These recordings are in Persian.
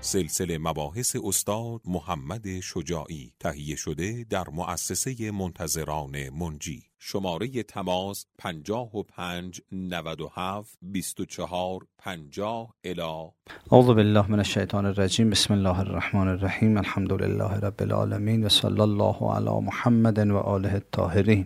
سلسله مباحث استاد محمد شجاعی، تهیه شده در مؤسسه منتظران منجی. شماره تماس 55 97 24 50 الی. اعوذ بالله من الشیطان الرجیم. بسم الله الرحمن الرحیم. الحمد لله رب العالمین و صلی الله علی محمد و آله الطاهرین.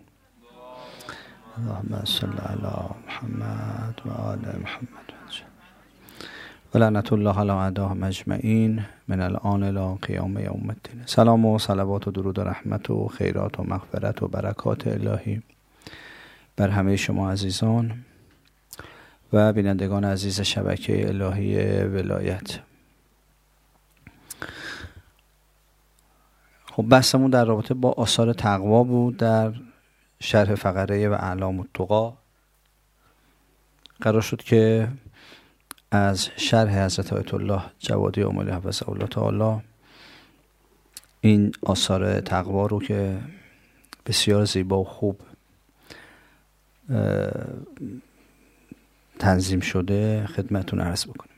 اللهم صل علی محمد و آل محمد و لعنت الله علی اعدائهم اجمعین من الان الی قیام یوم الدین. سلام و صلوات و درود و رحمت و خیرات و مغفرت و برکات الهی بر همه شما عزیزان و بینندگان عزیز شبکه الهی ولایت. خب بحثمون در رابطه با آثار تقوا بود در شرح فقره و اعلام التقی. قرار شد که از شرح حضرت آیت الله جوادی عمری حفظه الله تعالی این آثار تقوا رو که بسیار زیبا و خوب تنظیم شده خدمتون عرض بکنیم.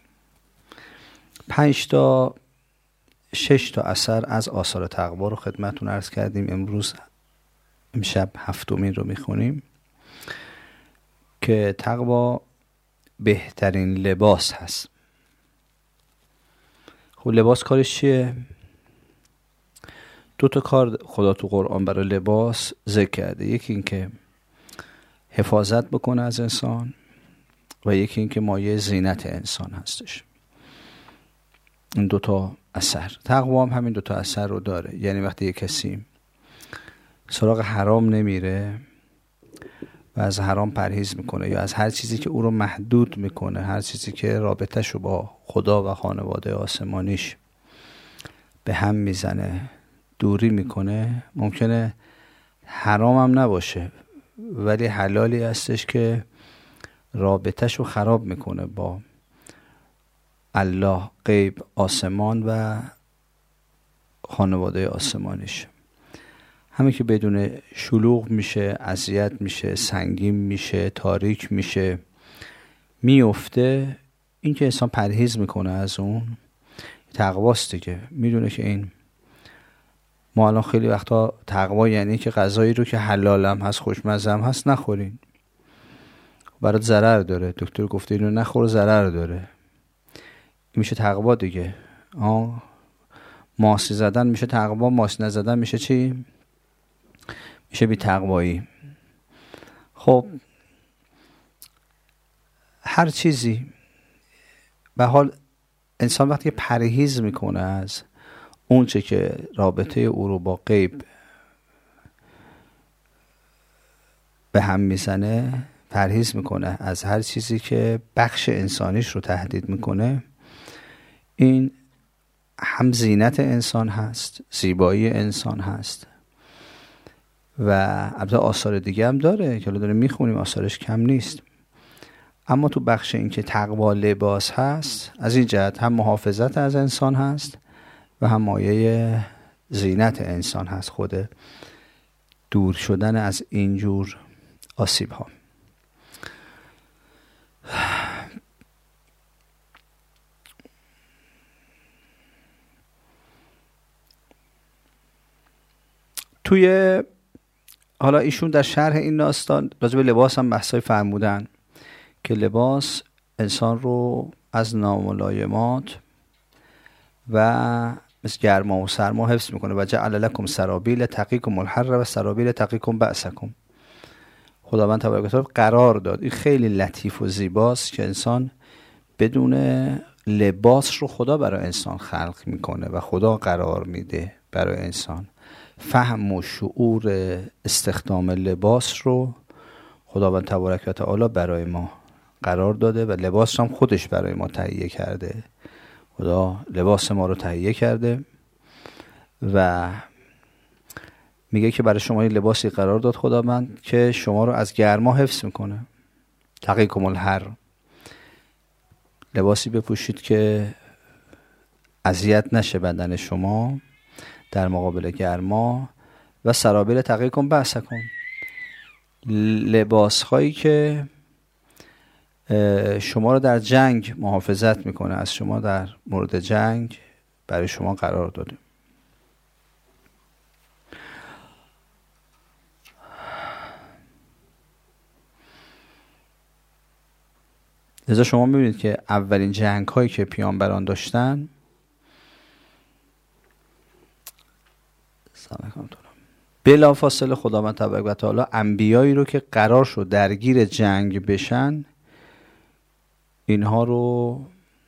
5 تا 6 تا اثر از آثار تقوا رو خدمتون عرض کردیم. امشب 7مین رو میخونیم که تقوا بهترین لباس هست. خب لباس کارش چیه؟ 2 تا کار خدا تو قرآن برای لباس ذکر کرده. یکی این که حفاظت بکنه از انسان و یکی این که مایه زینت انسان هستش. این 2 تا اثر. تقوا هم همین 2 تا اثر رو داره. یعنی وقتی یک کسی سراغ حرام نمیره و از حرام پرهیز میکنه یا از هر چیزی که او رو محدود میکنه، هر چیزی که رابطه‌ش رو با خدا و خانواده آسمانیش به هم میزنه دوری میکنه، ممکنه حرام هم نباشه ولی حلالی هستش که رابطه‌ش رو خراب میکنه با الله، غیب، آسمان و خانواده آسمانیش. همه که بدون شلوغ میشه، اذیت میشه، سنگین میشه، تاریک میشه، میفته. این که انسان پرهیز میکنه از اون تقواست دیگه. میدونه که این ما الان خیلی وقتا تقوا یعنی که غذایی رو که حلال هم هست، خوشمزه هم هست نخورین، برات ضرر داره، دکتر گفته اینو نخور ضرر داره. این میشه تقوا دیگه. ماسی زدن میشه تقوا، ماسی نزدن میشه چی؟ میشه بی تقوایی. خب هر چیزی به حال انسان وقتی پرهیز میکنه از اون چه که رابطه او رو با غیب به هم میزنه، پرهیز میکنه از هر چیزی که بخش انسانیش رو تهدید میکنه، این هم زینت انسان هست، زیبایی انسان هست و البته آثار دیگه هم داره که داریم میخونیم، آثارش کم نیست. اما تو بخش این که تقوا لباس هست، از این جهت هم محافظت از انسان هست و هم مایه زینت انسان هست، خود دور شدن از اینجور آسیب ها. توی حالا ایشون در شرح این داستان راجع به لباس هم بحثای فرمودن که لباس انسان رو از ناملایمات و مثل گرما و سرما حفظ میکنه. و جعل لکم سرابیل تقیکم الحر و سرابیل تقیکم بأسکم. خداوند تبارک و تعالی قرار داد. این خیلی لطیف و زیباست که انسان بدون لباس رو خدا برای انسان خلق میکنه و خدا قرار میده برای انسان. فهم و شعور استخدام لباس رو خداوند تبارک و تعالی برای ما قرار داده و لباس هم خودش برای ما تهیه کرده. خدا لباس ما رو تهیه کرده و میگه که برای شما این لباسی قرار داد خداوند که شما رو از گرما حفظ میکنه. تقیکم الحر، لباسی بپوشید که اذیت نشه بدن شما در مقابل گرما. و سرابیل تقیکم بأسکم، لباس هایی که شما رو در جنگ محافظت میکنه، از شما در مورد جنگ برای شما قرار دادیم. لذا شما میبینید که اولین جنگ هایی که پیامبران داشتن بلا فاصله خداوند تبارک و تعالی انبیایی رو که قرار شد درگیر جنگ بشن، اینها رو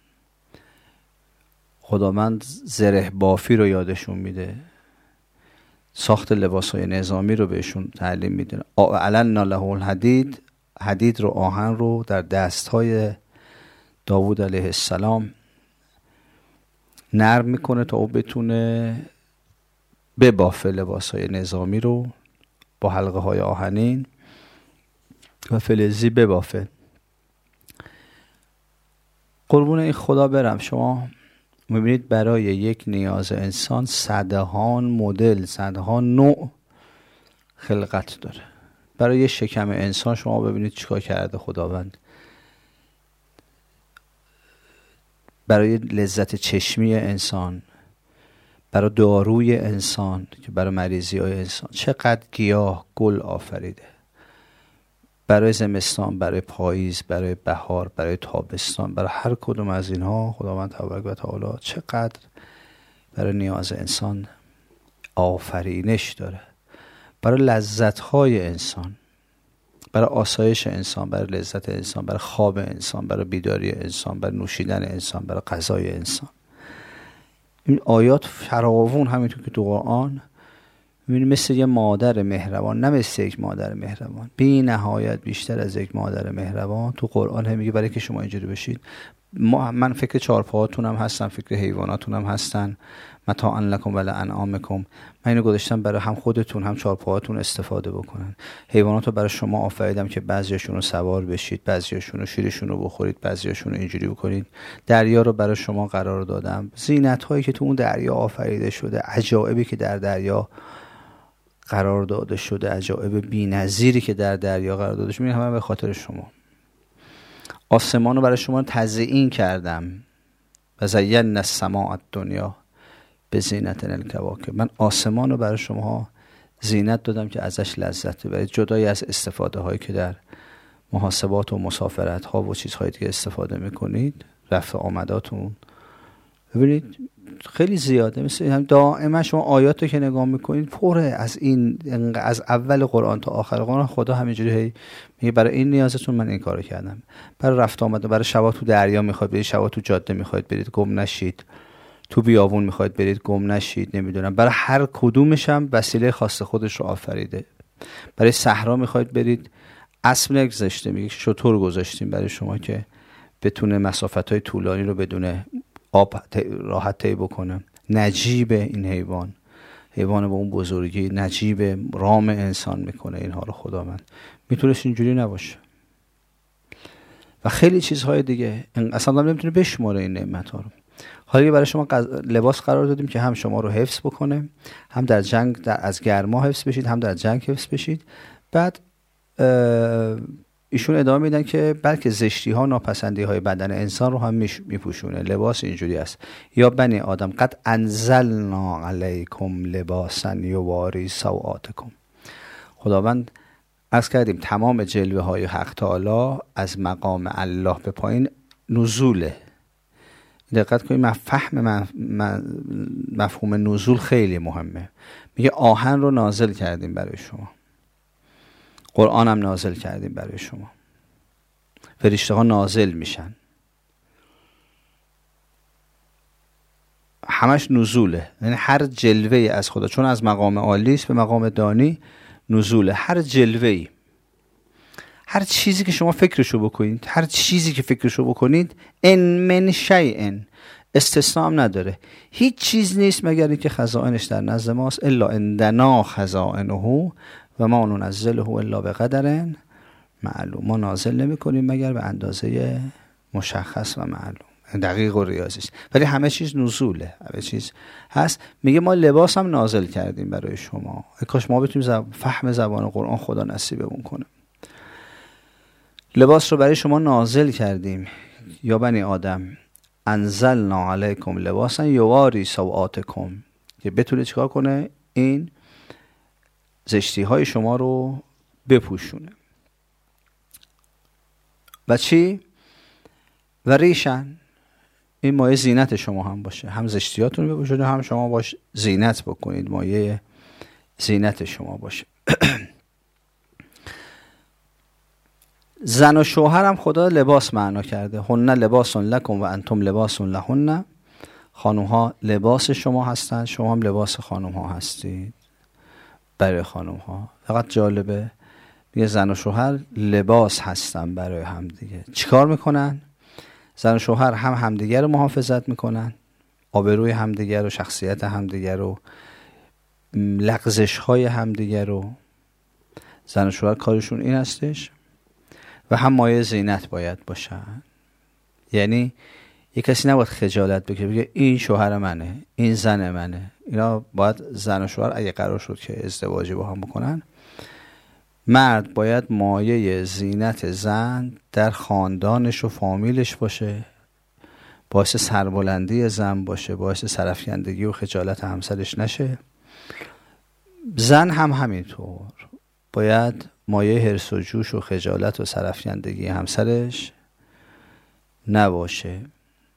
خداوند زره بافی رو یادشون میده، ساخت لباسهای نظامی رو بهشون تعلیم میده. علنا له الحدید، حدید رو، آهن رو در دستهای داوود علیه السلام نرم میکنه تا او بتونه ببافه لباسهای نظامی رو با حلقه های آهنین و فلزی ببافه. قربون این خدا برم، شما میبینید برای یک نیاز انسان صدهان مدل، صدهان نوع خلقت داره. برای یک شکم انسان شما ببینید چیکار کرده خداوند. برای لذت چشمی انسان، برای داروی انسان که برای مریضی های انسان چقدر گیاه گل آفریده. برای زمستان، برای پاییز، برای بهار، برای تابستان، برای هر کدوم از اینها خداوند تبارک و تعالی چقدر برای نیاز انسان آفرینش داره. برای لذت‌های انسان، برای آسایش انسان، برای لذت انسان، برای خواب انسان، برای بیداری انسان، برای نوشیدن انسان، برای غذای انسان. این آیات فراوون همینطور که تو قرآن می‌بینید مثل یه مادر مهربان، نه مثل یک مادر مهربان، بی نهایت بیشتر از یک مادر مهربان تو قرآن هم میگه برای که شما اینجوری بشید. من فکر چهارپاهاتون هم هستم، فکر حیواناتون هم هستن، متاعا لکم و لانعامکم. من اینو گذاشتم برای هم خودتون هم چهارپاهاتون استفاده بکنن. حیوانات رو برای شما آفریدم که بعضیاشون رو سوار بشید، بعضیاشون رو شیرشون رو بخورید، بعضیاشون رو اینجوری بکنید. دریا رو برای شما قرار دادم، زینت هایی که تو اون دریا آفریده شده، عجایبی که در دریا قرار داده شده، عجایب بی‌نظیری که در دریا قرار داده شده، همه به خاطر شما. آسمان رو برای شما تزیین کردم و زینا السماء الدنیا بزینة الکواکب. من آسمان رو برای شما زینت دادم که ازش لذت ببرید، جدای از استفاده هایی که در محاسبات و مسافرت ها و چیزهایی دیگه استفاده میکنید، رفت آمداتون. ببینید خیلی زیاده، مثل دائما شما آیات رو که نگاه میکنید پره از این، از اول قرآن تا آخر قرآن خدا همینجوری میگه برای این نیازتون من این کارو کردم. برای رفت آمد، برای شبا تو دریا میخواید برید، شبا تو جاده میخواید برید گم نشید، تو بیابون میخواید برید گم نشید، نمیدونم برای هر کدومش هم وسیله خاص خودش رو آفریده. برای صحرا میخواید برید، اسب نگذاشته، میگه شتر گذاشتیم برای شما که بتونه مسافت‌های طولانی رو بدون آب راحت طی بکنه. نجیب این حیوان با اون بزرگی نجیب رام انسان میکنه اینها رو خداوند. میتونست اینجوری نباشه و خیلی چیزهای دیگه اصلا نمیتونه بشماره این نعمت ها رو. حالا برای شما لباس قرار دادیم که هم شما رو حفظ بکنه، هم در جنگ از گرما حفظ بشید، هم در جنگ حفظ بشید. بعد ایشون ادامه میدن که بلکه زشتی ها، ناپسندی های بدن انسان رو هم میپوشونه. لباس اینجوری است: یا بنی آدم قد انزلنا علیکم لباسا یواری سوآتکم. خداوند عرض کردیم تمام جلوه های حق تعالی از مقام الله به پایین نزوله. دقت کنید، مفهوم نزول خیلی مهمه. میگه آهن رو نازل کردیم برای شما، قرآن هم نازل کردیم برای شما، فرشته ها نازل میشن، همش نزوله. یعنی هر جلوه از خدا، چون از مقام عالی است به مقام دانی نزوله. هر جلوه‌ای، هر چیزی که شما فکرشو بکنید، هر چیزی که فکرشو بکنید، ان من شیء، استثناء هم نداره، هیچ چیز نیست مگر اینکه خزائنش در نزد ماست. الا عندنا خزائنه و ما ننزله الا بقدر معلوم. ما نازل نمی کنیم مگر به اندازه مشخص و معلوم، دقیق و ریاضی است. ولی همه چیز نزوله، همه چیز هست. میگه ما لباس هم نازل کردیم برای شما. کاش ما بتونیم فهم زبان قرآن خدا نصیبمون کنه. لباس رو برای شما نازل کردیم. یا بنی آدم انزلنا علیکم لباسا یواری سوآتکم، که بتونه چیکار کنه؟ این زشتی های شما رو بپوشونه. و چی؟ و ریشن، این مایه زینت شما هم باشه، هم زشتیاتون رو بپوشونه، هم شما باش زینت بکنید، مایه زینت شما باشه. زن و شوهر هم خدا لباس معنا کرده. هن لباس لکم و انتم لباس لهن. خانوم ها لباس شما هستند، شما هم لباس خانوم ها هستید برای خانوم ها. فقط جالبه میگه زن و شوهر لباس هستن برای همدیگه. چیکار میکنن؟ زن و شوهر هم همدیگه رو محافظت میکنن، آبروی همدیگه رو، شخصیت همدیگه رو، لغزش های همدیگه رو. زن و شوهر کارشون این هستش. و هم مایه زینت باید باشن. یعنی یک کسی نباید خجالت بکشه بگه این شوهر منه، این زن منه. اینا باید زن و شوهر اگه قرار شد که ازدواجی با هم بکنن، مرد باید مایه زینت زن در خاندانش و فامیلش باشه، باعث سربلندی زن باشه، باعث سرافکندگی و خجالت همسرش نشه. زن هم همینطور باید مایه حرص و جوش و خجالت و سرافکندگی همسرش نباشه.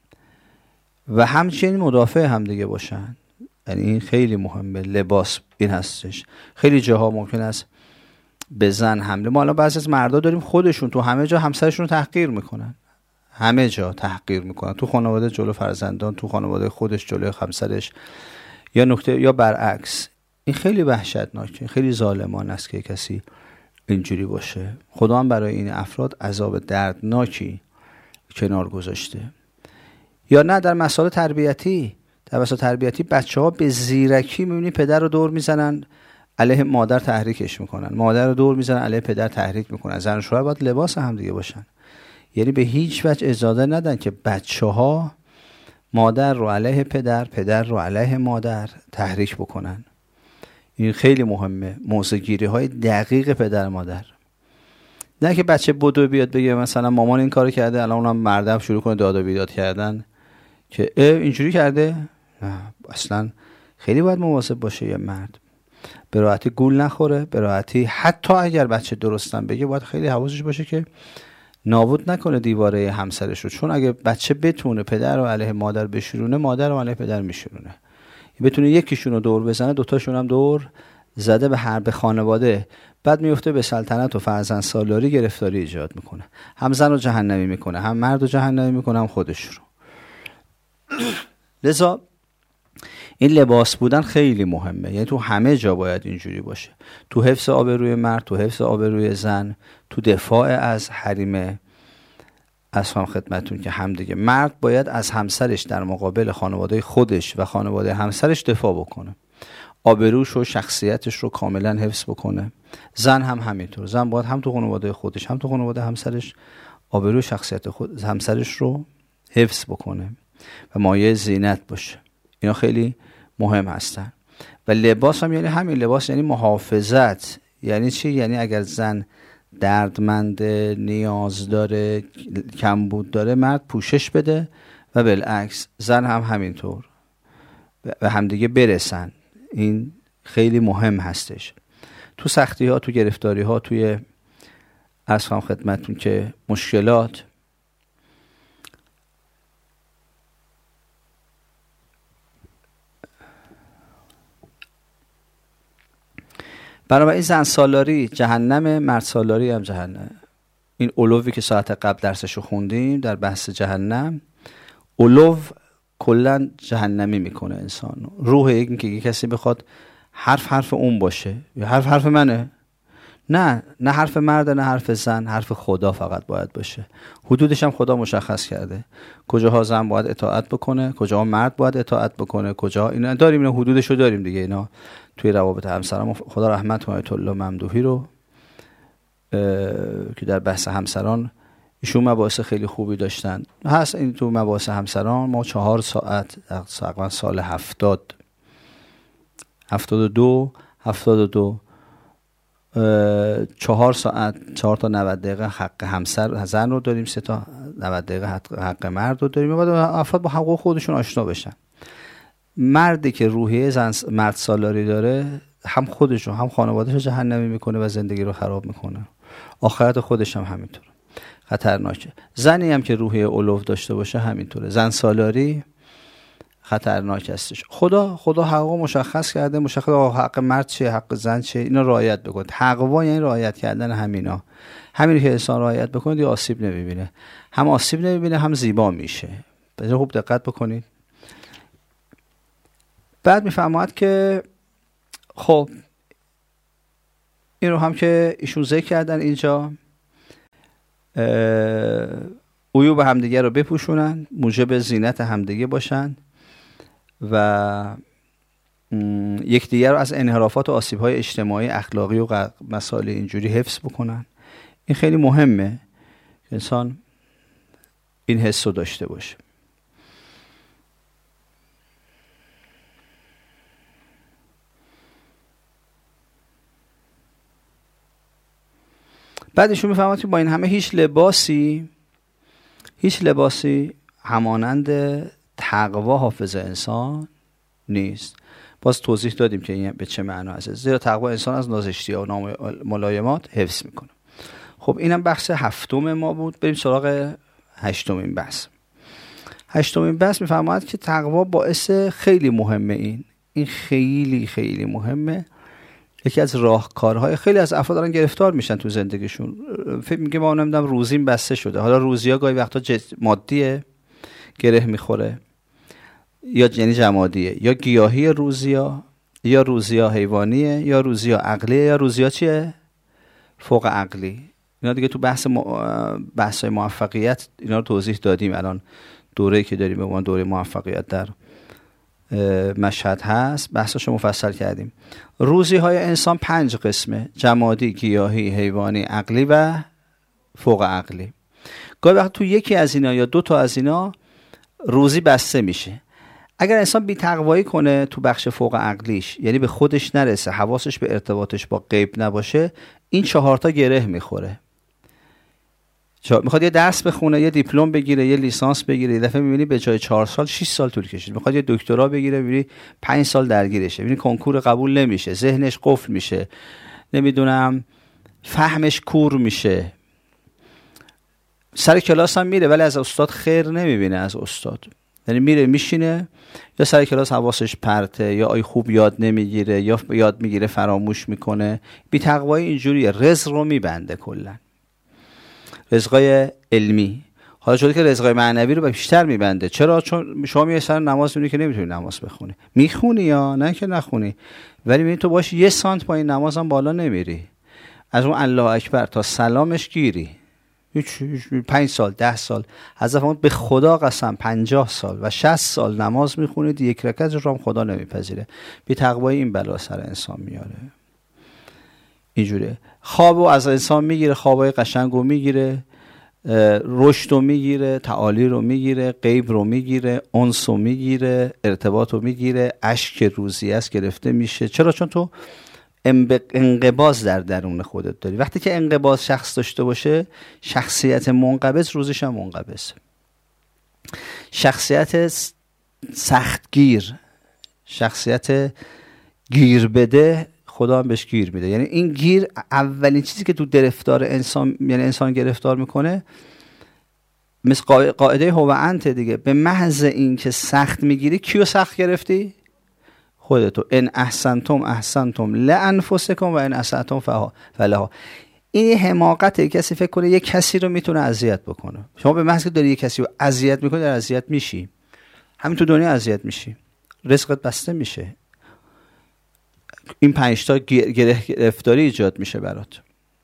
و همچنین مدافع هم دیگه باشن. یعنی این خیلی مهمه. لباس این هستش. خیلی جاها ممکن است به زن حمله. ما الان بعضی از مردا داریم خودشون تو همه جا همسرشون رو تحقیر میکنن، همه جا تحقیر میکنن، تو خانواده جلو فرزندان، تو خانواده خودش جلو همسرش، یا نکته یا برعکس. این خیلی وحشتناکه، خیلی ظالمانه است که کسی اینجوری باشه. خدا هم برای این افراد عذاب دردناکی کنار گذاشته. یا نه در مسائل تربیتی، در مسائل تربیتی بچه‌ها به زیرکی می‌بینی پدر رو دور میزنن علیه مادر تحریکش میکنن، مادر رو دور میزنن علیه پدر تحریک میکنن. زن و شوهر باید لباس هم دیگه باشن. یعنی به هیچ وجه اجازه ندن که بچه‌ها مادر رو علیه پدر، پدر رو علیه مادر تحریک بکنن. این خیلی مهمه، موضع‌گیری‌های دقیق پدر مادر. نه که بچه بدو بیاد بگه مثلا مامان این کارو کرده، الان اونم مردم شروع کنه داد و بیداد کردن که اینجوری کرده. نه، اصلا خیلی باید مواظب باشه یه مرد، به راحتی گول نخوره، به راحتی حتی اگر بچه درستم بگه باید خیلی حواسش باشه که نابود نکنه دیواره همسرش رو. چون اگه بچه بتونه پدر رو علیه مادر بشورونه، مادر رو علیه پدر میشورونه. بتونه یکیشون رو دور بزنه، دوتاشون هم دور زده به حرب خانواده، بعد میفته به سلطنت و فرزند سالاری، گرفتاری ایجاد میکنه. هم زن رو جهنمی میکنه، هم مرد رو جهنمی میکنه، هم خودش رو. لذا این لباس بودن خیلی مهمه. یعنی تو همه جا باید اینجوری باشه. تو حفظ آبروی مرد، تو حفظ آبروی زن، تو دفاع از حریم. اصلا خدمتون که هم دیگه مرد باید از همسرش در مقابل خانواده خودش و خانواده همسرش دفاع بکنه، آبروش و شخصیتش رو کاملا حفظ بکنه. زن هم همینطور. زن باید هم تو خانواده خودش هم تو خانواده همسرش آبرو شخصیت همسرش رو حفظ بکنه و مایه زینت باشه. اینا خیلی مهم هستن. و لباس هم یعنی همین. لباس یعنی محافظت. یعنی چی؟ یعنی اگر زن دردمند، نیاز داره، کمبود داره، مرد پوشش بده و بالعکس زن هم همینطور و همدیگه برسن. این خیلی مهم هستش. تو سختی ها، تو گرفتاری ها، توی اصلا خدمتون که مشکلات، بنابراین زن سالاری جهنم، مرد سالاری هم جهنم. این علوی که ساعت قبل درسشو خوندیم در بحث جهنم، علو کلا جهنمی میکنه انسانو. روح این که یک کسی بخواد حرف اون باشه یا حرف منه. نه حرف مرد، نه حرف زن، حرف خدا فقط باید باشه. حدودش هم خدا مشخص کرده. کجاها زن باید اطاعت بکنه، کجاها مرد باید اطاعت بکنه، کجا اینا داریم، اینا حدودشو داریم دیگه. اینا توی روابط همسران خدا رحمت کنه آیت الله ممدوحی رو که در بحث همسران ایشون مباحث خیلی خوبی داشتن. هست این تو مباحث همسران ما 4 ساعت تقریبا سال 72 4 ساعت 4 تا 90 دقیقه حق همسر زن رو داریم، 3 تا 90 دقیقه حق مرد رو داریم. باید افراد با حقوق خودشون آشنا بشن. مردی که روحیه مرد سالاری داره هم خودشو هم خانواده‌شو جهنمی میکنه و زندگی رو خراب میکنه. آخرت خودش هم همینطوره، خطرناکه. زنی هم که روحیه علو داشته باشه همینطوره. زن سالاری خطرناک هستش. خدا حقوق مشخص کرده، مشخص حق مرد چیه، حق زن چیه، اینا رعایت بکنید. تقوا یعنی رعایت کردن همینا. همینی که انسان رعایت بکنه دیگه آسیب نمیبینه. هم آسیب نمیبینه هم زیبا میشه. بذار خوب دقت بکنید. بعد میفهمد که خب این رو هم که ایشون ذکر کردن اینجا، عیوب همدیگه رو بپوشونن، موجب زینت همدیگه باشن و یکدیگر رو از انحرافات و آسیب‌های اجتماعی، اخلاقی و مسائل اینجوری حفظ بکنن. این خیلی مهمه که انسان این حس رو داشته باشه. بعدشون میفهمد که با این همه هیچ لباسی همانند تقوا حافظ انسان نیست. باز توضیح دادیم که این به چه معنا هست. زیرا تقوا انسان از نازشتی‌ها و ناملایمات حفظ میکنه. خب اینم بحث 7 ما بود. بریم سراغ 8مین بحث. 8مین بحث میفهمد که تقوا باعث خیلی مهمه. این خیلی خیلی مهمه. یکی از راهکارهای خیلی از افراد دارن گرفتار میشن تو زندگیشون. فکر میگه ما نمیدونم روزیم بسته شده. حالا روزی‌ها گاهی وقتا مادیه گره میخوره، یا یعنی جمادیه، یا گیاهی روزی‌ها، یا روزی‌ها حیوانیه، یا روزی‌ها عقلیه، یا روزی‌ها چیه؟ فوق عقلی. اینا دیگه تو بحث‌های موفقیت اینا رو توضیح دادیم. الان دوره‌ای که داریم به عنوان دوره موفقیت در مشهد هست، بحثاشو مفصل کردیم. روزی‌های انسان 5 قسمه: جمادی، گیاهی، حیوانی، عقلی و فوق عقلی. گاهی وقت تو یکی از اینا یا 2 تا از اینا روزی بسته میشه. اگر انسان بی‌تقوایی کنه تو بخش فوق عقلیش، یعنی به خودش نرسه، حواسش به ارتباطش با غیب نباشه، این 4 تا گره میخوره. میخواد یه درس بخونه، یه دیپلم بگیره، یه لیسانس بگیره، یه دفعه میبینی به جای 4 سال 6 سال طول کشید. میخواد یه دکترا بگیره، میبینی 5 سال درگیرشه. میبینی کنکور قبول نمیشه، ذهنش قفل میشه، نمیدونم فهمش کور میشه. سر کلاس هم میره ولی از استاد خیر نمیبینه. از استاد یعنی میره میشینه، یا سر کلاس حواسش پرته، یا آی خوب یاد نمیگیره، یا یاد میگیره فراموش میکنه. بی تقوایی اینجوریه، رزق رو میبنده کلا. رزقای علمی. حالا شده که رزقای معنوی رو بیشتر میبنده. چرا؟ چون شما میای سر نماز میبینی که نمیتونی نماز بخونی. میخونی یا نه که نخونی، ولی میبینی تو باش 1 سانت با این نمازم بالا نمیری. از اون الله اکبر تا سلامش گیری. 5 سال 10 سال حضرت به خدا قسم 50 سال و 60 سال نماز میخونید، 1 رکعت رو هم خدا نمیپذیره. بی تقوایی این بلا سر انسان میاره. اینجوریه. خوابو از انسان میگیره، خوابای قشنگو میگیره، رشدو میگیره، تعالی رو میگیره، غیب رو میگیره، انس رو میگیره، ارتباط رو میگیره، اشک روزی است گرفته میشه. چرا؟ چون تو انقباض در درون خودت داری. وقتی که انقباض شخص داشته باشه، شخصیت منقبض روزش هم منقبض. شخصیت سختگیر، شخصیت گیر بده، خدا هم بهش گیر میده. یعنی این گیر اولین چیزی که تو گرفتار انسان، یعنی انسان گرفتار میکنه، مثل قاعده هو انت دیگه. به محض این که سخت میگیری، کیو سخت گرفتی؟ خودتو. ان احسنتم لانفسکم و ان اسأتم فلها. این حماقته. کسی فکر کنه یک کسی رو میتونه اذیت بکنه. شما به محض که داری یک کسی رو اذیت میکنی، در اذیت میشی. همین تو دنیا اذیت میشی، رزقت بسته میشه. این 5 تا گرفتاری ایجاد میشه برات.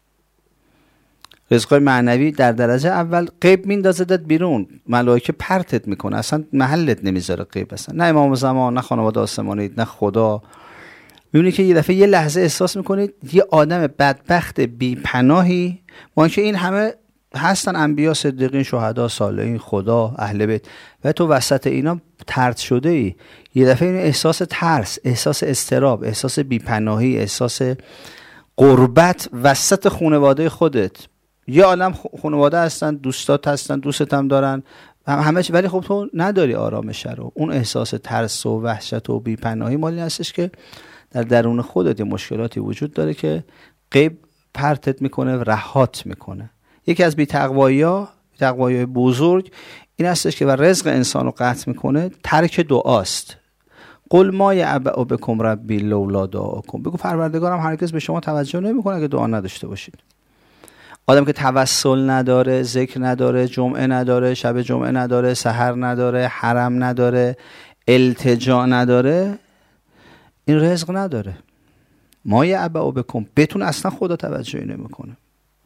رزقای معنوی در درجه اول غیب میندازدت بیرون، ملائکه پرتت میکنه، اصلا محلت نمیذاره غیب. اصلا نه امام زمان، نه خانواده آسمانید، نه خدا. میبینی که یه دفعه یه لحظه احساس میکنید یه آدم بدبخت بی پناهی، ما که این همه هستن انبیا، صدیقین، شهدا، صالحین، خدا، اهل بیت، و تو وسط اینا طرد شده ای. یه دفعه این احساس ترس، احساس اضطراب، احساس بی پناهی، احساس غربت وسط خانواده خودت. یه عالم خانواده هستن، دوستات هستن، دوستت هم دارن همه چی، ولی خب تو نداری آرامش رو. اون احساس ترس و وحشت و بی‌پناهی مالی هستش که در درون خودت یه مشکلاتی وجود داره که غیب پرتت میکنه، رهات میکنه. یکی از بی‌تقوایی‌ها بزرگ این هستش که و رزق انسان رو قطع میکنه، ترک دعاست. قل ما یعبأ بکم ربی لولا دعاکم، بگو پروردگارم هرگز به شما توجه نمیکنه اگه دعا نداشته باشید. آدم که توسل نداره، ذکر نداره، جمعه نداره، شب جمعه نداره، سحر نداره، حرم نداره، التجا نداره، این رزق نداره. ما یعبأ بکم، بهتون اصلا خدا توجهی نمیکنه.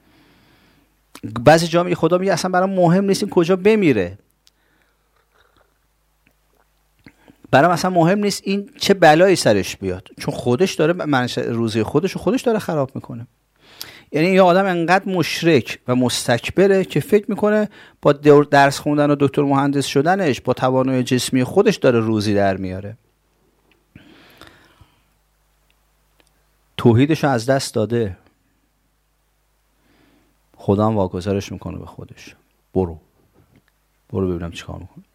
بعضی جا میگه خدا میگه اصلا برام مهم نیست این کجا بمیره، برام اصلا مهم نیست این چه بلایی سرش بیاد، چون خودش داره منشأ روزی خودش داره خراب میکنه. یعنی یه آدم انقدر مشرک و مستکبره که فکر میکنه با درس خوندن و دکتر مهندس شدنش، با توانایی جسمی خودش داره روزی در میاره. توحیدش رو از دست داده، خدا هم واگذارش میکنه به خودش، برو ببینم چی کار میکنه.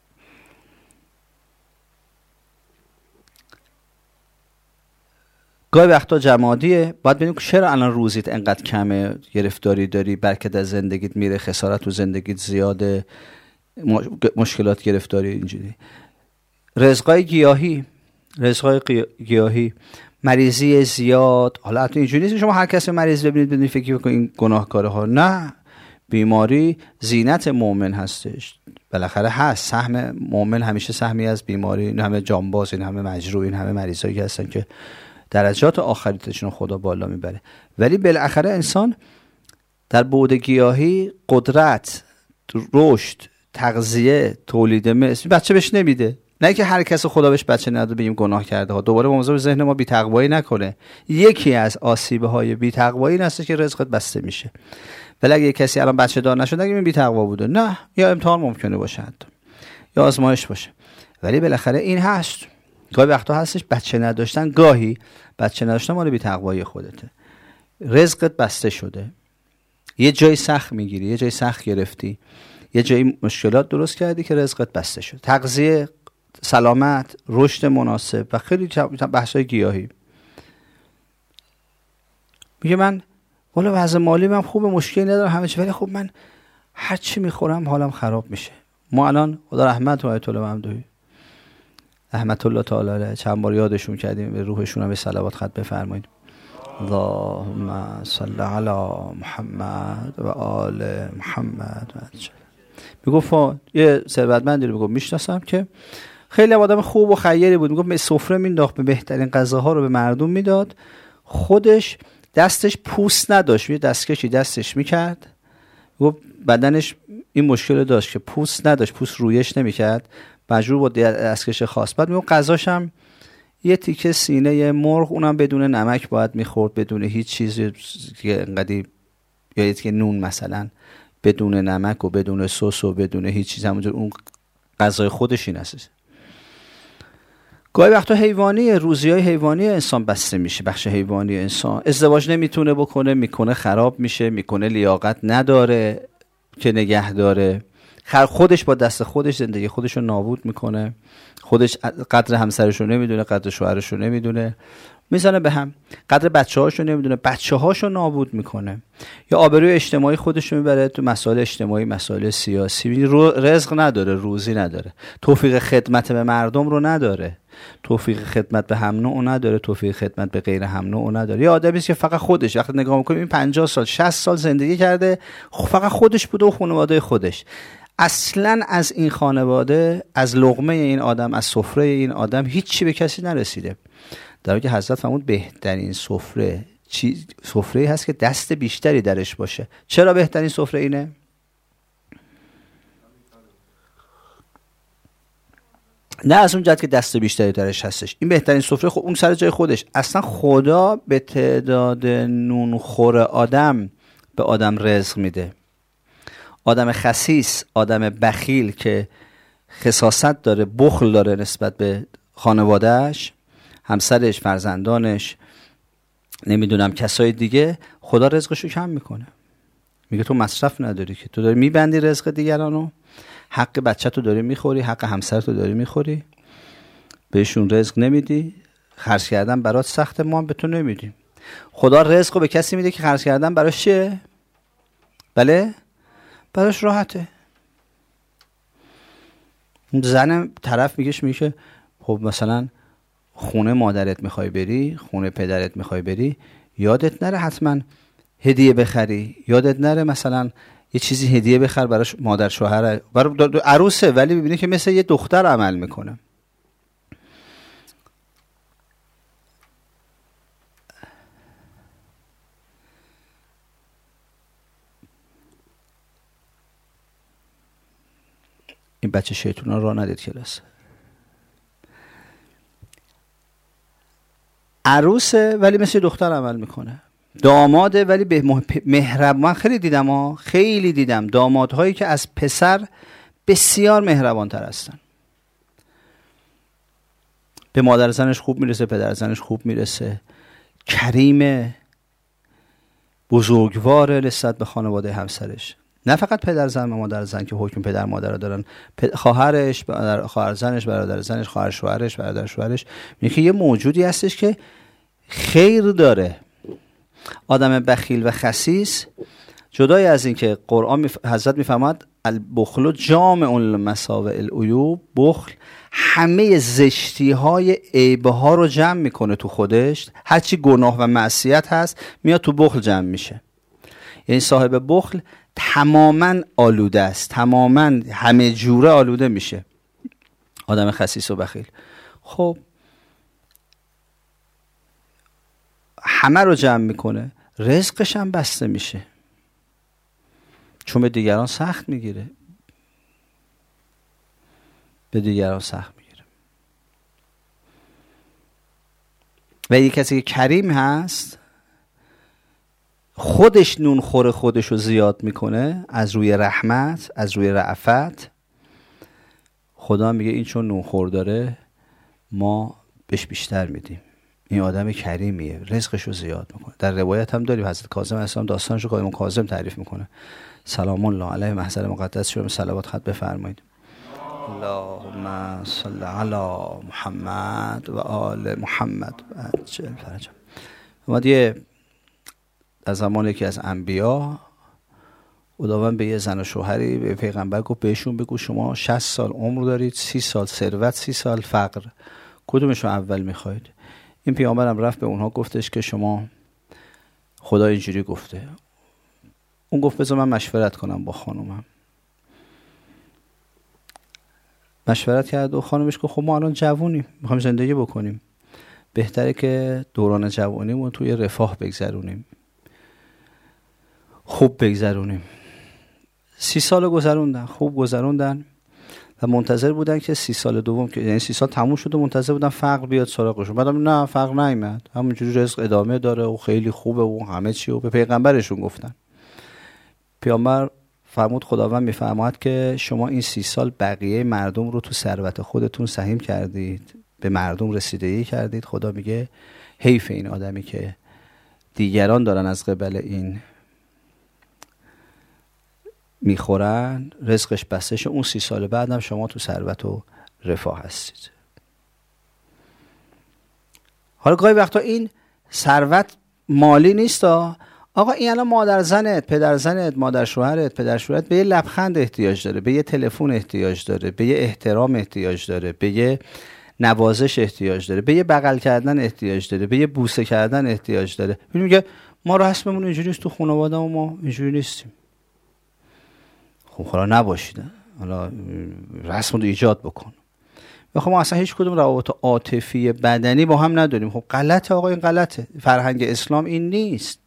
گاهی وقتا جمادیه، باید ببینیم چرا الان روزیت انقدر کمه، گرفتاری داری، برکت از زندگیت میره، خسارت تو زندگیت زیاده، مشکلات گرفتاری اینجوری. رزقای گیاهی، مریضی زیاد. حالا حتی اینجوری نیست شما هر کسی مریض ببینید بدونید فکر کنید این گناهکاره ها، نه. بیماری زینت مؤمن هستش، بالاخره هست. سهم مؤمن همیشه سهمی از بیماری. این همه جانباز، این همه مجروح، این همه مریضایی هستن که درجات آخریتشون خدا بالا میبره. ولی بالاخره انسان در بعد گیاهی قدرت، رشد، تغذیه، تولید مثل بچه بهش نمیده. نه که هر کس خدا بهش بچه نده بگیم گناه کرده ها. دوباره موضوع ذهن ما بی‌تقوایی نکنه. یکی از آسیب‌های بی‌تقوایی این است که رزقت بسته میشه. ولی اگه کسی الان بچه دار نشد اگه این بی‌تقوا بوده، نه، یا امتحان ممکنه باشه حتی، یا آزمایش باشه. ولی بالاخره این هست. گاهی وقتا هستش بچه نداشتن، گاهی بچه نداشتن مال بی‌تقوایی خودته. رزقت بسته شده، یه جای سخت میگیری، یه جای سخت گرفتی، یه جایی مشکلات درست کردی که رزقت بسته شد. تغذیه، سلامت، رشد مناسب و خیلی بحثای گیاهی. میگه من والا وضع مالی من خوبه، مشکلی ندارم همه چی، ولی خب من هر چی میخورم حالم خراب میشه. ما الان خدا رحمت و آیت الله ممدوحی رحمت الله تعالی علیه چند بار یادشون کردیم، به روحشون هم به صلوات خط بفرمایید. اللهم صل علی محمد و آل محمد. میگفت یه ثروتمندی رو میگفت میشناسم که خیلی آدم خوب و خیری بود، میگفت سفره مینداخت، به بهترین غذاها رو به مردم میداد، خودش دستش پوست نداشت، یه دستکشی دستش میکرد. میگفت بدنش این مشکل داشت که پوست نداشت، پوست رویش نمیکرد، مجبور بود دستکش خاص. بعد میگفت غذاش هم یه تیکه سینه مرغ، اونم بدون نمک باید میخورد، بدون هیچ چیزی که انقدی، یا یه تیکه نون مثلا بدون نمک و بدون سس و بدون هیچ چیز، همونجور اون غذای خودش این هست. گاهی وقتا حیوانی، روزی‌های حیوانی انسان بسته میشه. بخش حیوانی انسان ازدواج نمیتونه بکنه، میکنه خراب میشه، میکنه لیاقت نداره که نگه داره، خودش با دست خودش زندگی خودش رو نابود میکنه، خودش قدر همسرش رو نمیدونه، قدر شوهرش رو نمیدونه، میزنه به هم، قدر بچه‌هاش رو نمیدونه، بچه‌هاش رو نابود میکنه، یا آبروی اجتماعی خودش رو میبره تو مسائل اجتماعی، مسائل سیاسی. رزق نداره، روزی نداره، توفیق خدمت به مردم رو نداره، توفیق خدمت به هم نوع نداره، توفیق خدمت به غیر هم نوع نداره. یه آدمی است که فقط خودش، وقتی نگاه می‌کنیم این 50 سال 60 سال زندگی کرده، فقط خودش بوده و خانواده خودش. اصلا از این خانواده، از لقمه این آدم، از سفره این آدم هیچی به کسی نرسیده. در حالی که حضرت فرمود بهترین سفره سفره‌ای هست که دست بیشتری درش باشه. چرا بهترین سفره اینه؟ نه از اون جهت که دست بیشتری درش هستش، این بهترین سفره اون سر جای خودش. اصلا خدا به تعداد نونخور آدم به آدم رزق میده. آدم خسیس، آدم بخیل که خساست داره، بخل داره نسبت به خانوادهش، همسرش، فرزندانش، نمیدونم کسای دیگه، خدا رزقشو کم میکنه. میگه تو مصرف نداری که، تو داری میبندی رزق دیگرانو، حق بچه تو داری میخوری، حق همسر تو داری میخوری، بهشون رزق نمیدی، خرج کردن برات سخته، ما هم به تو نمیدیم. خدا رزق رو به کسی میده که خرج کردن براش چیه؟ بله؟ براش راحته. زن طرف میگه خب مثلا خونه مادرت میخوای بری، خونه پدرت میخوای بری، یادت نره حتما هدیه بخری، یادت نره مثلا یه چیزی هدیه بخر براش مادر شوهر، برای عروسه، ولی ببینی که مثل یه دختر عمل میکنه. این بچه شیطونا راه ندید کلاس. عروسه ولی مثل دختر عمل میکنه. داماده ولی به مهربان. من خیلی دیدم دامادهایی که از پسر بسیار مهربان تر هستن. به مادر زنش خوب میرسه، پدر زنش خوب میرسه، کریم، بزرگوار نسبت به خانواده همسرش. نه فقط پدر زن و مادر زن که حکم پدر مادر رو دارن، خواهرش، خواهر زنش، برادر زنش، خواهر شوهرش، برادر شوهرش. میگه که یه موجودی هستش که خیر داره. آدم بخیل و خسیس، جدای از این که قرآن حضرت میفرماد البخل جامع المساوئ العیوب، بخل همه زشتی های عیبه ها رو جمع میکنه تو خودش، هرچی گناه و معصیت هست میاد تو بخل جمع میشه. یعنی صاحب بخل تماما آلوده است، تماما همه جوره آلوده میشه. آدم خسیس و بخیل خب همه رو جمع میکنه، رزقش هم بسته میشه، چون به دیگران سخت میگیره. و یک کسی که کریم هست، خودش نون خوره خودش رو زیاد میکنه از روی رحمت، از روی رأفت. خدا میگه این چون نون خور داره ما بهش بیشتر میدیم، این آدم کریمیه، رزقش رو زیاد میکنه. در روایت هم داریم حضرت کاظم علیه السلام داستانش رو امام کاظم تعریف میکنه، سلام الله علیه، محضر مقدس شما صلوات خط بفرمایید. اللهم صل علی محمد و آل محمد عجل فرجهم. اومد از زمان یکی از انبیا خداوند به یه زن و شوهری به پیغمبر گفت بهشون بگو شما 60 سال عمر دارید، 30 سال ثروت، 30 سال فقر، کدومش رو اول میخواید؟ این پیامبرم رفت به اونها گفتش که شما خدا اینجوری گفته. اون گفت بذار من مشورت کنم با خانومم. مشورت کرد و خانومش گفت خب ما الان جوونیم، میخوایم زندگی بکنیم، بهتره که دوران جوانیمون توی رفاه بگذرونیم، خوب بگذرونیم. 30 سال گذروندن، خوب گذروندن و منتظر بودن که 30 سال دوم که یعنی 30 سال تموم شد و منتظر بودن فقر بیاد سراغشون. بعدم نه، فقر نیامد، همونجوری رزق ادامه داره و خیلی خوبه و همه چی. و به پیغمبرشون گفتن. پیامبر فرمود خداوند میفرماد که شما این 30 سال بقیه مردم رو تو ثروت خودتون سهیم کردید، به مردم رسیدگی کردید. خدا میگه حیف این آدمی که دیگران دارن از قبل این میخورن، رزقش بستش، اون 30 سال بعدم شما تو ثروت و رفاه هستید. حالا گاهی وقتا این ثروت مالی نیست. آقا این الان مادر زنت، پدر زنت، مادر شوهرت، پدر شوهرت به یه لبخند احتیاج داره، به یه تلفن احتیاج داره، به یه احترام احتیاج داره، به یه نوازش احتیاج داره، به یه بغل کردن احتیاج داره، به یه بوسه کردن احتیاج داره. میگه ما رسممون اینجوری است تو خانواده و ما اینجوری نیستیم. خب حالا نباشید، حالا رسم رو ایجاد بکن. خب ما اصلا هیچ کدوم روابط عاطفی بدنی با هم نداریم. خب غلطه آقا، این غلطه. فرهنگ اسلام این نیست.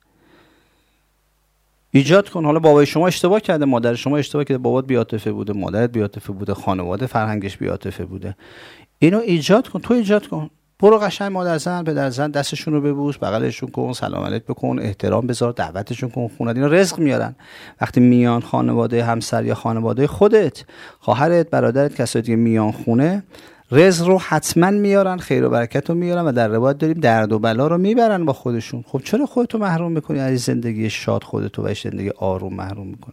ایجاد کن. حالا بابای شما اشتباه کرده، مادر شما اشتباه کرده، بابات بی‌عاطفه بوده، مادرت بی‌عاطفه بوده، خانواده فرهنگش بی‌عاطفه بوده. اینو ایجاد کن، تو ایجاد کن. برو قشنگ مادر زن، پدر زن، دستشون رو ببوس، بغلشون کن، سلام علیک بکن، احترام بذار، دعوتشون کن خونه. اینا رزق میارن. وقتی میان خانواده همسر یا خانواده خودت، خواهرت، برادرت، کسایی که میان خونه، رزق رو حتما میارن، خیر و برکت رو میارن و در روایت داریم درد و بلا رو میبرن با خودشون. خب چرا خودتو محروم میکنی از زندگی شاد خودتو و زندگی آروم محروم میکنی؟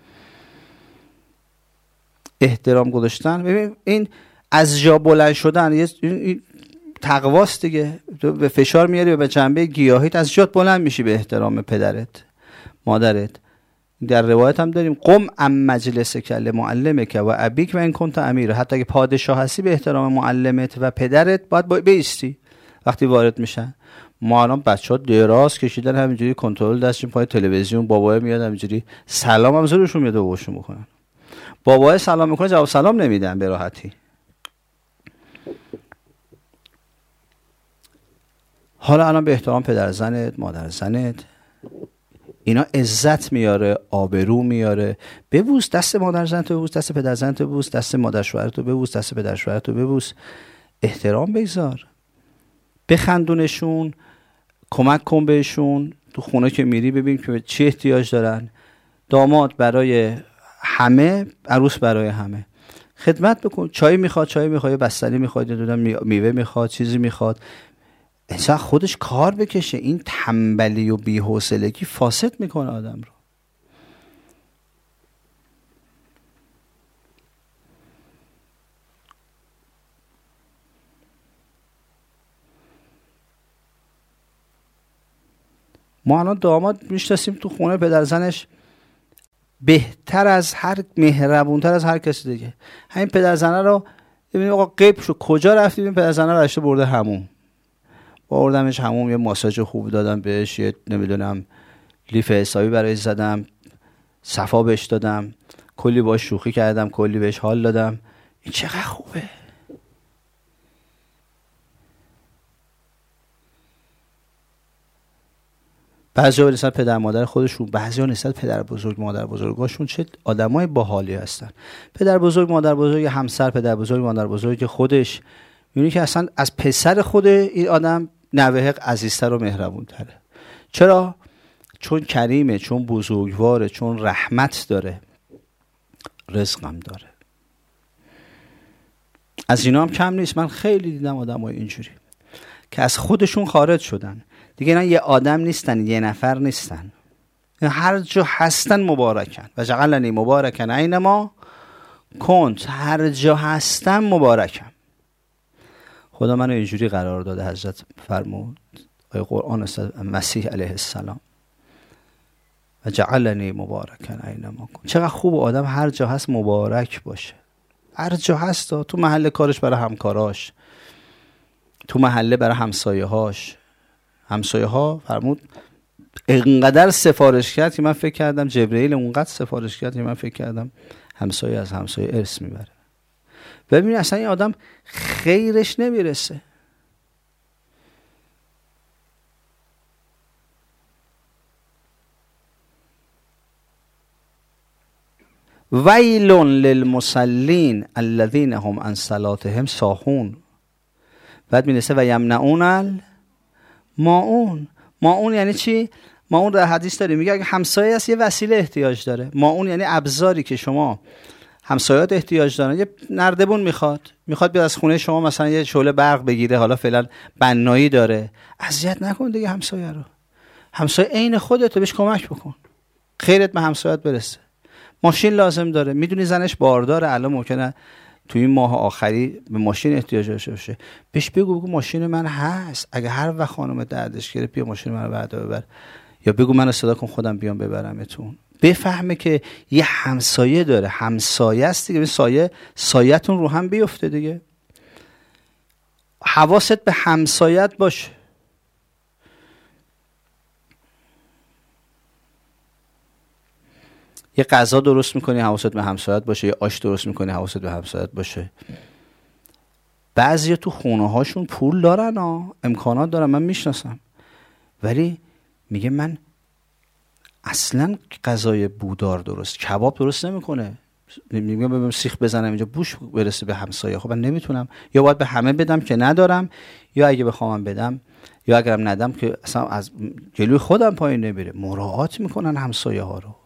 احترام گذاشتن، ببین این از جا بلند شدن این تقواست دیگه. تو به فشار میاری و به جنبه گیاهیت از جات بلند میشی به احترام پدرت مادرت. در روایت هم داریم قم ام مجلسک لمعلمک و ابیک و ان کنت امیر. حتی اگه پادشاه هستی به احترام معلمت و پدرت باید بایستی وقتی وارد میشن. ما الان بچه‌ها دراز کشیدن همینجوری کنترل دستشون پای تلویزیون، بابا میاد همینجوری سلام هم زورشون میاد باباشون میکنن. بابا سلام میکنه جواب سلام نمیدن به راحتی. حالا الان به احترام پدر زنت، مادر زنت، اینا عزت میاره، آبرو میاره. ببوس دست مادر زنت، ببوس دست پدر زنت، ببوس دست مادر شوهرت، ببوس دست پدر شوهرت، ببوس. احترام بگذار، بخندونشون، کمک کن بهشون. تو خونه که میری ببین که چی احتیاج دارن. داماد برای همه، عروس برای همه. خدمت بکن. چای میخواد چای میخواد، بستنی میخواد، میوه میخواد، چیزی میخواد. انسان خودش کار بکشه. این تنبلی و بی‌حوصلگی فاسد میکنه آدم رو. ما الان داماد میشناسیم تو خونه پدر زنش بهتر از هر، مهربونتر از هر کسی دیگه. همین پدر زنه رو ببینیم آقا غیب شو کجا رفتی؟ ببین پدر زنه رو رشته برده هموم. بردمش هموم، یه ماساژ خوب دادم بهش، یه نمیدونم لیف حسابی برای زدم، صفا بهش دادم، کلی باش شوخی کردم، کلی بهش حال دادم. این چقدر خوبه. بعضی‌ها نسبت پدر مادر خودشون، بعضی‌ها نسبت پدر بزرگ مادر بزرگاشون چه آدمای باحالی هستن. پدر بزرگ مادر بزرگ همسر، پدر بزرگ مادر بزرگ خودش، می‌بینی که اصلا از پسر خود این آدم نوه عزیزتر و مهربونتره. چرا؟ چون کریمه، چون بزرگواره، چون رحمت داره، رزقم داره. از اینا هم کم نیست. من خیلی دیدم آدمای اینجوری که از خودشون خارج شدن دیگه. اینا یه آدم نیستن، یه نفر نیستن، هر جا هستن مبارکن و جعلنی مبارکن اینما کنت. هر جا هستن مبارکم. خدا منو اینجوری قرار داده. حضرت فرمود آیه قرآن مسیح علیه السلام و جعلنی مبارکن اینما کنت. چقدر خوب آدم هر جا هست مبارک باشه. هر جا هست، تو محل کارش برای همکاراش، تو محله برای همسایه هاش. همسایه ها فرمود اینقدر سفارش کرد که من فکر کردم جبرئیل اونقدر سفارش کرد که من فکر کردم همسایه از همسایه ارث میبره. ببین اصلا این آدم خیرش نمیرسه. ویل للمصلین الذین هم عن صلاتهم ساهون. بعد میرسه و یمنعون الماعون. ماعون یعنی چی؟ ماعون در حدیث داره میگه اگه همسایه است یه وسیله احتیاج داره. ماعون یعنی ابزاری که شما همسایه‌ات احتیاج دارن. یه نردبون میخواد بیاد از خونه شما مثلا یه شعله برق بگیره، حالا فعلا بنایی داره. اذیت نکن دیگه همسایه رو. همسایه عین خودت، بهش کمک بکن، خیرت به همسایه‌ات برسه. ماشین لازم داره، میدونی زنش بارداره، الان ممکنه تو این ماه آخری به ماشین احتیاج داشته باشه. بهش بگو ماشین من هست، اگه هر وقت خانم دردش گرفت بیا ماشین منو ببر، یا بگو منو صدا کن خودم بیام ببرمتون. بفهمه که یه همسایه داره، همسایه است دیگه. سایه‌تون رو هم بیفته دیگه. حواست به همسایت باشه. یه غذا درست میکنی حواست به همسایت باشه، یه آش درست میکنی حواست به همسایت باشه. بعضیا تو خونه هاشون پول دارن، امکانات دارن، من میشناسم، ولی میگه من اصلا غذای بودار درست، کباب درست نمیکنه. میگم ببینم سیخ بزنم اینجا بوش برسه به همسایه. خب من نمیتونم، یا باید به همه بدم که ندارم، یا اگه بخوام بدم، یا اگرم ندم که اصلا از جلوی خودم پایین نمیره. مراعات میکنن همسایه ها رو.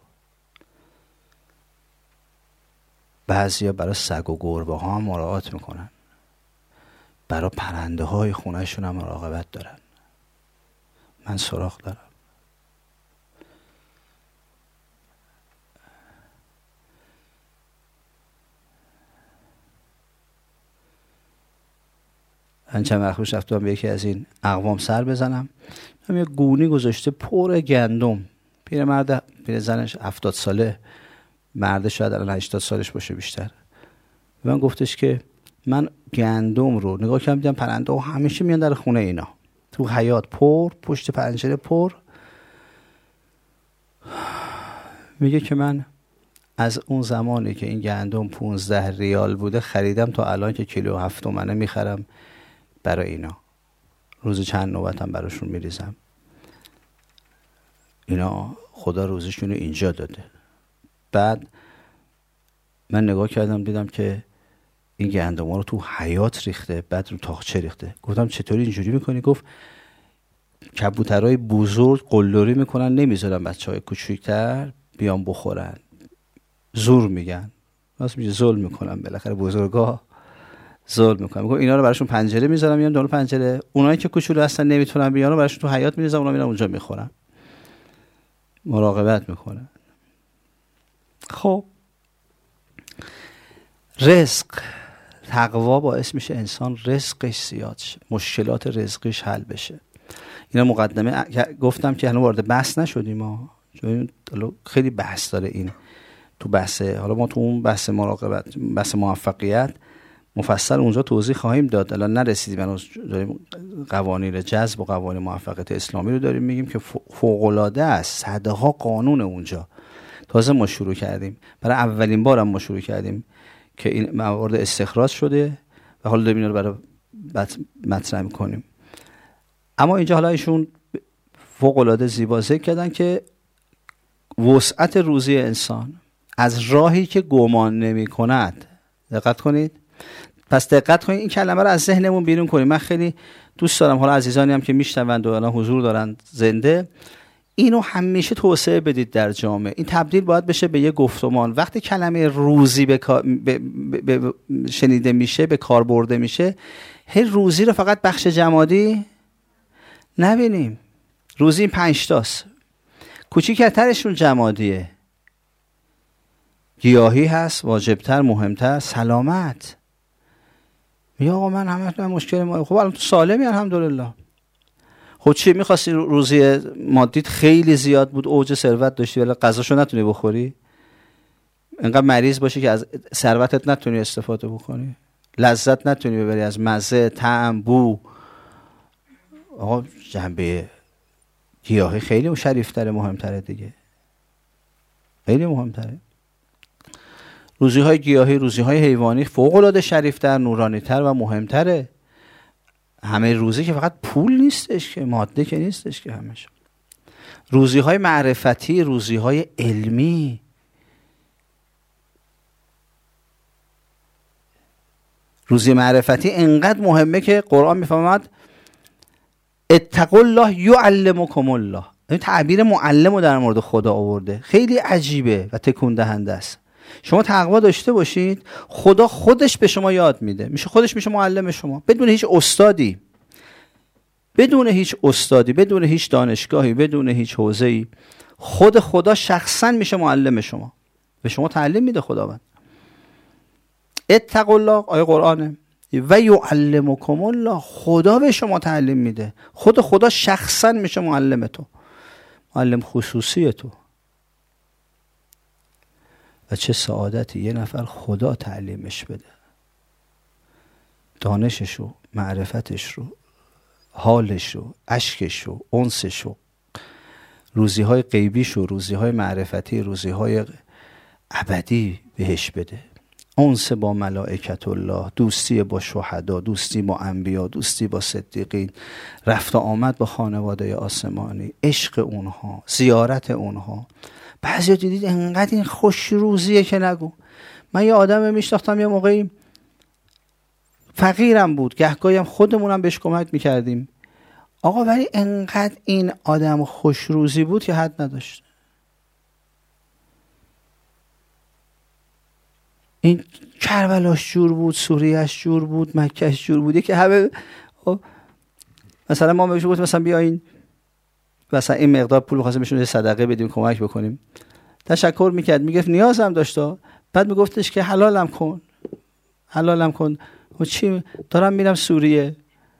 بعضیا برای سگ و گربه ها هم مراعات میکنن. برای پرنده های خونهشون هم مراقبت دارن. من سراغ دارم. من چند وقت پیش رفتم به یکی از این اقوام سر بزنم، هم یه گونی گذاشته پر گندم. پیرزنش 70 ساله، مرد شاید الان 80 سالش باشه بیشتر. من گفتش که من گندم رو نگاه کردم، دیدم پرنده ها همیشه میان در خونه اینا، تو حیاط پر، پشت پنجره پر. میگه که من از اون زمانی که این گندم 15 ریال بوده خریدم تا الان که کیلو 7 تومنه میخرم برای اینا. روز چند نوبتم براشون میریزم. اینا خدا روزشون رو اینجا داده. بعد من نگاه کردم دیدم که این گندم رو تو حیاط ریخته، بعد رو تاقچه ریخته. گفتم چطوری اینجوری میکنی؟ گفت کبوترهای بزرگ قلدری میکنن، نمیذارن بچهای کوچیک‌تر بیان بخورن، زور میگن. راست میگه، ظلم میکنن. بالاخره بزرگا ظلم میکنن. میگم اینا رو براشون پنجره میذارم، میان دور پنجره. اونایی که کوچولو هستن نمیتونن بیان، براشون تو حیاط میذارم، اونا میرن اونجا میخورن. مراقبت میکنن. خب رزق، تقوا باعث میشه انسان رزقش زیاد شه، مشکلات رزقیش حل بشه. اینا مقدمه گفتم که هنوز وارد بحث نشدیم ما، چون خیلی بحث داره این تو بحث. حالا ما تو اون بحث مراقبت، بحث موفقیت مفصل اونجا توضیح خواهیم داد. الان نرسیدیم، هنوز داریم قوانین جذب و قوانین موفقیت اسلامی رو داریم میگیم که فوق‌العاده است. صدها قانون اونجا. تازه ما شروع کردیم، برای اولین بارم ما شروع کردیم که این موارد استخراج شده و حالا داریم اینا رو برای مطرح می‌کنیم. اما اینجا حالا ایشون فوق‌العاده زیبا ذکر کردن که وسعت روزی انسان از راهی که گمان نمی‌کند. دقت کنید. پس دقت کنید این کلمه رو از ذهنمون بیرون کنیم. من خیلی دوست دارم، حالا عزیزانی هم که میشنوند و الان حضور دارن زنده، اینو همیشه توسعه بدید در جامعه. این تبدیل باید بشه به یه گفتمان. وقتی کلمه روزی شنیده میشه، به کار برده میشه، هی روزی رو فقط بخش جمادی نبینیم. روزی 5 تاست، کوچیکترشون جمادیه، گیاهی هست، واجبتر، مهمتر، سلامت. میگه آقا من همه مشکل ما. خب الان تو سالمی الحمدلله. خب چی می‌خواستی؟ روزی مادیت خیلی زیاد بود، اوج ثروت داشتی ولی غذاشو نتونی بخوری؟ انقدر مریض باشی که از ثروتت نتونی استفاده بکنی، لذت نتونی ببری از مزه، طعم، بو. آقا جنبه گیاهی خیلی شریفتره، مهمتره دیگه، خیلی مهمتره. روزی‌های گیاهی، روزی‌های حیوانی فوق‌العاده شریفتر، نورانی‌تر و مهمتره. همه روزی که فقط پول نیستش که، ماده که نیستش که همش. روزی‌های معرفتی، روزی‌های علمی. روزی معرفتی انقدر مهمه که قرآن میفهمد اتقوا الله یعلمکم الله. این تعبیر معلم رو در مورد خدا آورده. خیلی عجیبه و تکون دهنده است. شما تقوا داشته باشید، خدا خودش به شما یاد میده، خودش میشه معلم شما، بدون هیچ استادی، بدون هیچ دانشگاهی، بدون هیچ حوزه‌ای. خود خدا شخصا میشه معلم شما، به شما تعلیم میده خداوند. اتقوا الله آیه قرآنه و یعلمکم الله، خدا به شما تعلیم میده. خدا شخصا میشه معلم تو، معلم خصوصی تو. و چه سعادتی یه نفر خدا تعلیمش بده، دانشش رو، معرفتش رو، حالش رو، اشکش رو، انسش رو، روزی‌های غیبیش رو، روزی‌های معرفتی، روزی‌های ابدی بهش بده. انس با ملائکت الله، دوستی با شهدا، دوستی با انبیا، دوستی با صدیقین، رفت و آمد با خانواده آسمانی، عشق اونها، زیارت اونها. بعضی دیدید انقدر این خوش روزیه که نگو. من یه آدم میشناختم یه موقعی فقیرم بود، گهگاهی هم خودمونم بهش کمک میکردیم آقا، ولی انقدر این آدم خوش روزی بود که حد نداشت. این کربلاش جور بود، سوریهش جور بود، مکهش جور بود که همه مثلا ما بهش گفتیم مثلا بیاین مثلا این مقدار پول خواستیم بهشون صدقه بدیم، کمک بکنیم، تشکر میکرد، میگفت نیازم داشت، بعد میگفتش که حلالم کن، حلالم کن. چی دارم میرم سوریه،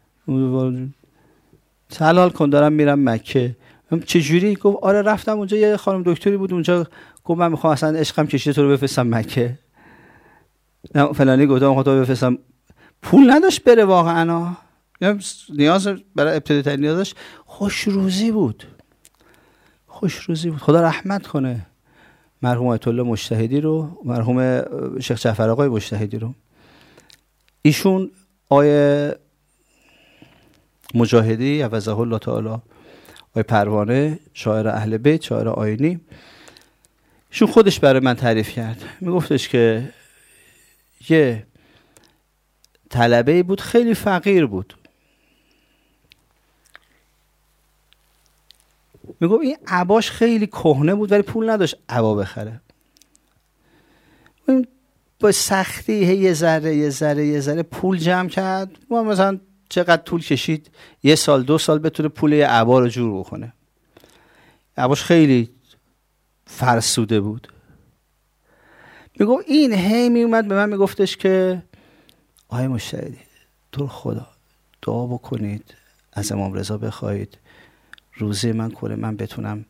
حلال کن دارم میرم مکه. چه جوری؟ گفت آره رفتم اونجا، یه خانم دکتری بود اونجا، گفت من میخوام اصلا عشقم کشیده تو رو بفرستم مکه. نه فلانی گفتم میخوام تو بفرستم، پول نداشت بره واقعا، نیاز برای ابتدایی نیازش خوش روزی بود، خوش روزی بود. خدا رحمت کنه مرحوم آیت الله مجتهدی رو، مرحوم شیخ جعفر آقای مجتهدی رو. ایشون آیه مجاهدی حفظه الله تعالی، آیه پروانه شاعر اهل بیت، شاعر آیینی، ایشون خودش برای من تعریف کرد، میگفتش که یه طلبه‌ای بود خیلی فقیر بود، میگفت این عباش خیلی کهنه بود ولی پول نداشت عبا بخره، با سختی یه ذره پول جمع کرد، مثلا چقدر طول کشید 1 سال 2 سال بتونه پول یه عبا رو جور بکنه. عباش خیلی فرسوده بود. میگفت این هی میومد به من میگفتش که آقای مجتهدی تو خدا دعا بکنید از امام رضا بخواید روزی من کنه، من بتونم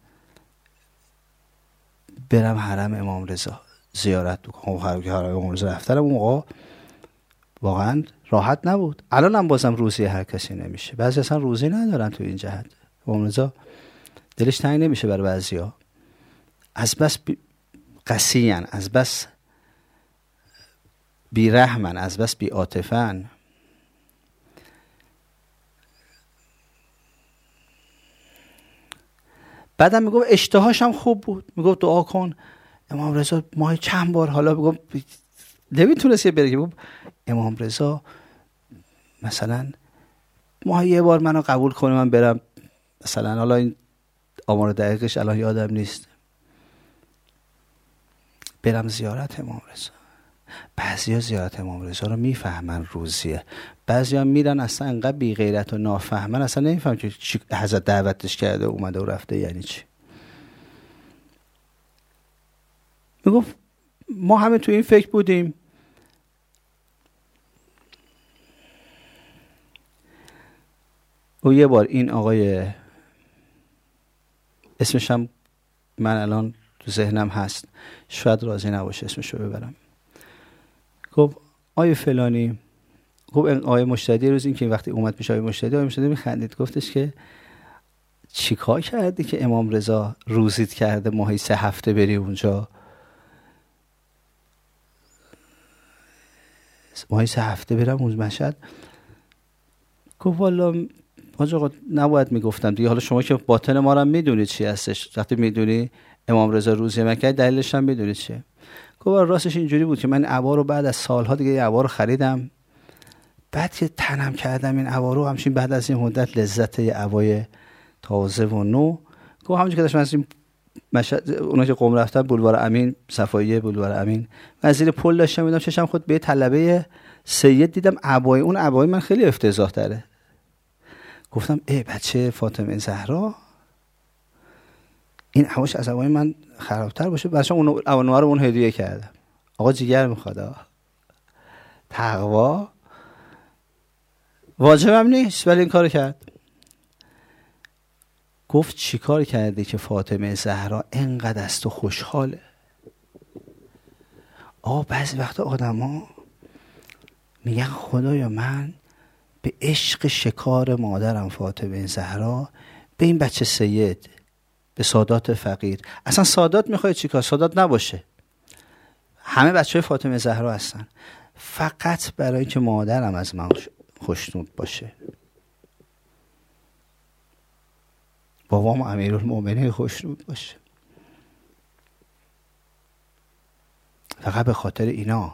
برم حرم امام رضا زیارت بکنم. حرم امام رضا رفتنم اون موقع واقعا راحت نبود، الان هم بازم روزی هر کسی نمیشه، بعضی اصلا روزی ندارن تو این جهت. امام رضا دلش تنگ نمیشه برای بعضیا، از بس قسیان، از بس بیرحمن، از بس بی عاطفن. بعدم میگم اشتهاش هم خوب بود، میگم دعا کن امام رضا ماه چند بار، حالا میگم نمیتونست یه بره، میگم امام رضا مثلا ماه 1 بار منو قبول کنه من برم، مثلا حالا این آمار دقیقش الان یادم نیست، برم زیارت امام رضا. بعضیا زیارت امام رضا رو میفهمن روزیه، بعضیا میرن اصلا انقدر بی غیرت و نافهمن اصلا نمیفهمن که حضرت دعوتش کرده اومده و رفته یعنی چی. میگفت ما همه تو این فکر بودیم. و یه بار این آقای اسمش هم من الان تو ذهنم هست، شاید راضی نباشه اسمشو ببرم، گفت آیه فلانی، گفت آیه مجتهدی روز این که وقتی اومد پیش آیه مجتهدی میخندید، گفتش که چیکار کردی که امام رضا روزیت کرده ماهی 3 هفته بری اونجا، ماهی 3 هفته برم اون مشهد. گفت والا حاج آقا نباید میگفتم دیگه، حالا شما که باطن ما رو میدونید چی هستش، وقتی میدونی امام رضا روزی مکه دلیلش هم میدونید چیه. گفت راستش اینجوری بود که من عبا رو بعد از سالها دیگه این عبا رو خریدم، بعد که تنم کردم این عبا رو، همچین بعد از این مدت لذت یه عبای تازه و نو. گفت همونجوری که داشتم از این مشهد اونا که قم رفتن بولوار امین، صفاییه بولوار امین، من زیر پل داشتم میدم چشم خود به طلبه سید دیدم عبای، اون عبای من خیلی افتضاح تره. گفتم ای بچه فاطمه زهرا این عباش از عبای من خرابتر باشه، بچه اون عبا رو اون هدیه کردم. آقا جیگر میخواد، تقوا واجبم نیست ولی این کارو کرد. گفت چی کار کردی که فاطمه زهرا اینقدر از تو خوشحاله؟ بعضی وقتا آدم ها میگن خدایا من به عشق شکار مادرم فاطمه زهرا، به این بچه سید، به سادات فقیر، اصلا سادات میخواد چیکار؟ سادات نباشه، همه بچه های فاطمه زهرا هستن، فقط برای که مادرم از من خوشنود باشه، بابام امیرالمومنین خوشنود باشه، فقط به خاطر اینا.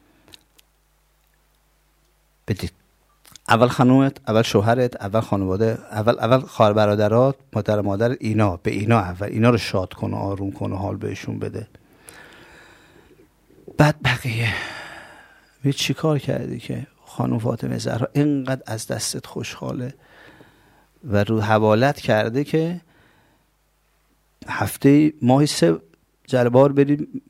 بدید اول خانومت، اول شوهرت، اول خانواده، اول خواهر برادرات، مادر اینا، به اینا اول اینا رو شاد کن و آروم کن و حال بهشون بده، بعد بقیه. می چی کار کردی که خانم فاطمه زهرا اینقدر از دستت خوشحاله و رو حوالت کرده که هفته ماهی 3 جلبار بریم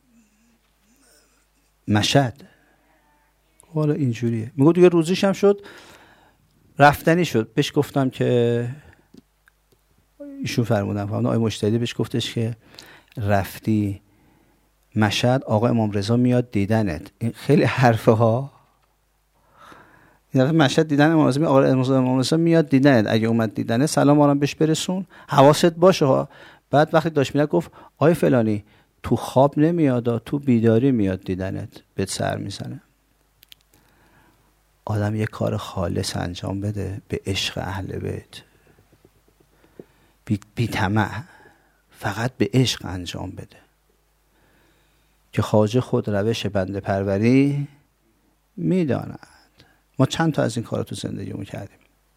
مشهد. حالا اینجوریه. میگو دیگه روزیش هم شد رفتنی شد. بهش گفتم که ایشون فرمودن آقای مجتهدی بهش گفتش که رفتی مشهد آقا امام رضا میاد دیدنت. این خیلی حرفه ها. این دفعه مشهد دیدن امام رضا، آقا امام رضا میاد دیدنت، اگه اومد دیدنت سلام آرام بهش برسون، حواست باشه ها. بعد وقتی داشت میاد گفت آقای فلانی تو خواب نمیاد، تو بیداری میاد دیدنت، بهت سر میزنه. آدم یه کار خالص انجام بده به عشق اهل بیت، بی طمع، فقط به عشق انجام بده که خواجه خود روش بنده پروری میداند. ما چند تا از این کارا تو زندگیمون کردیم.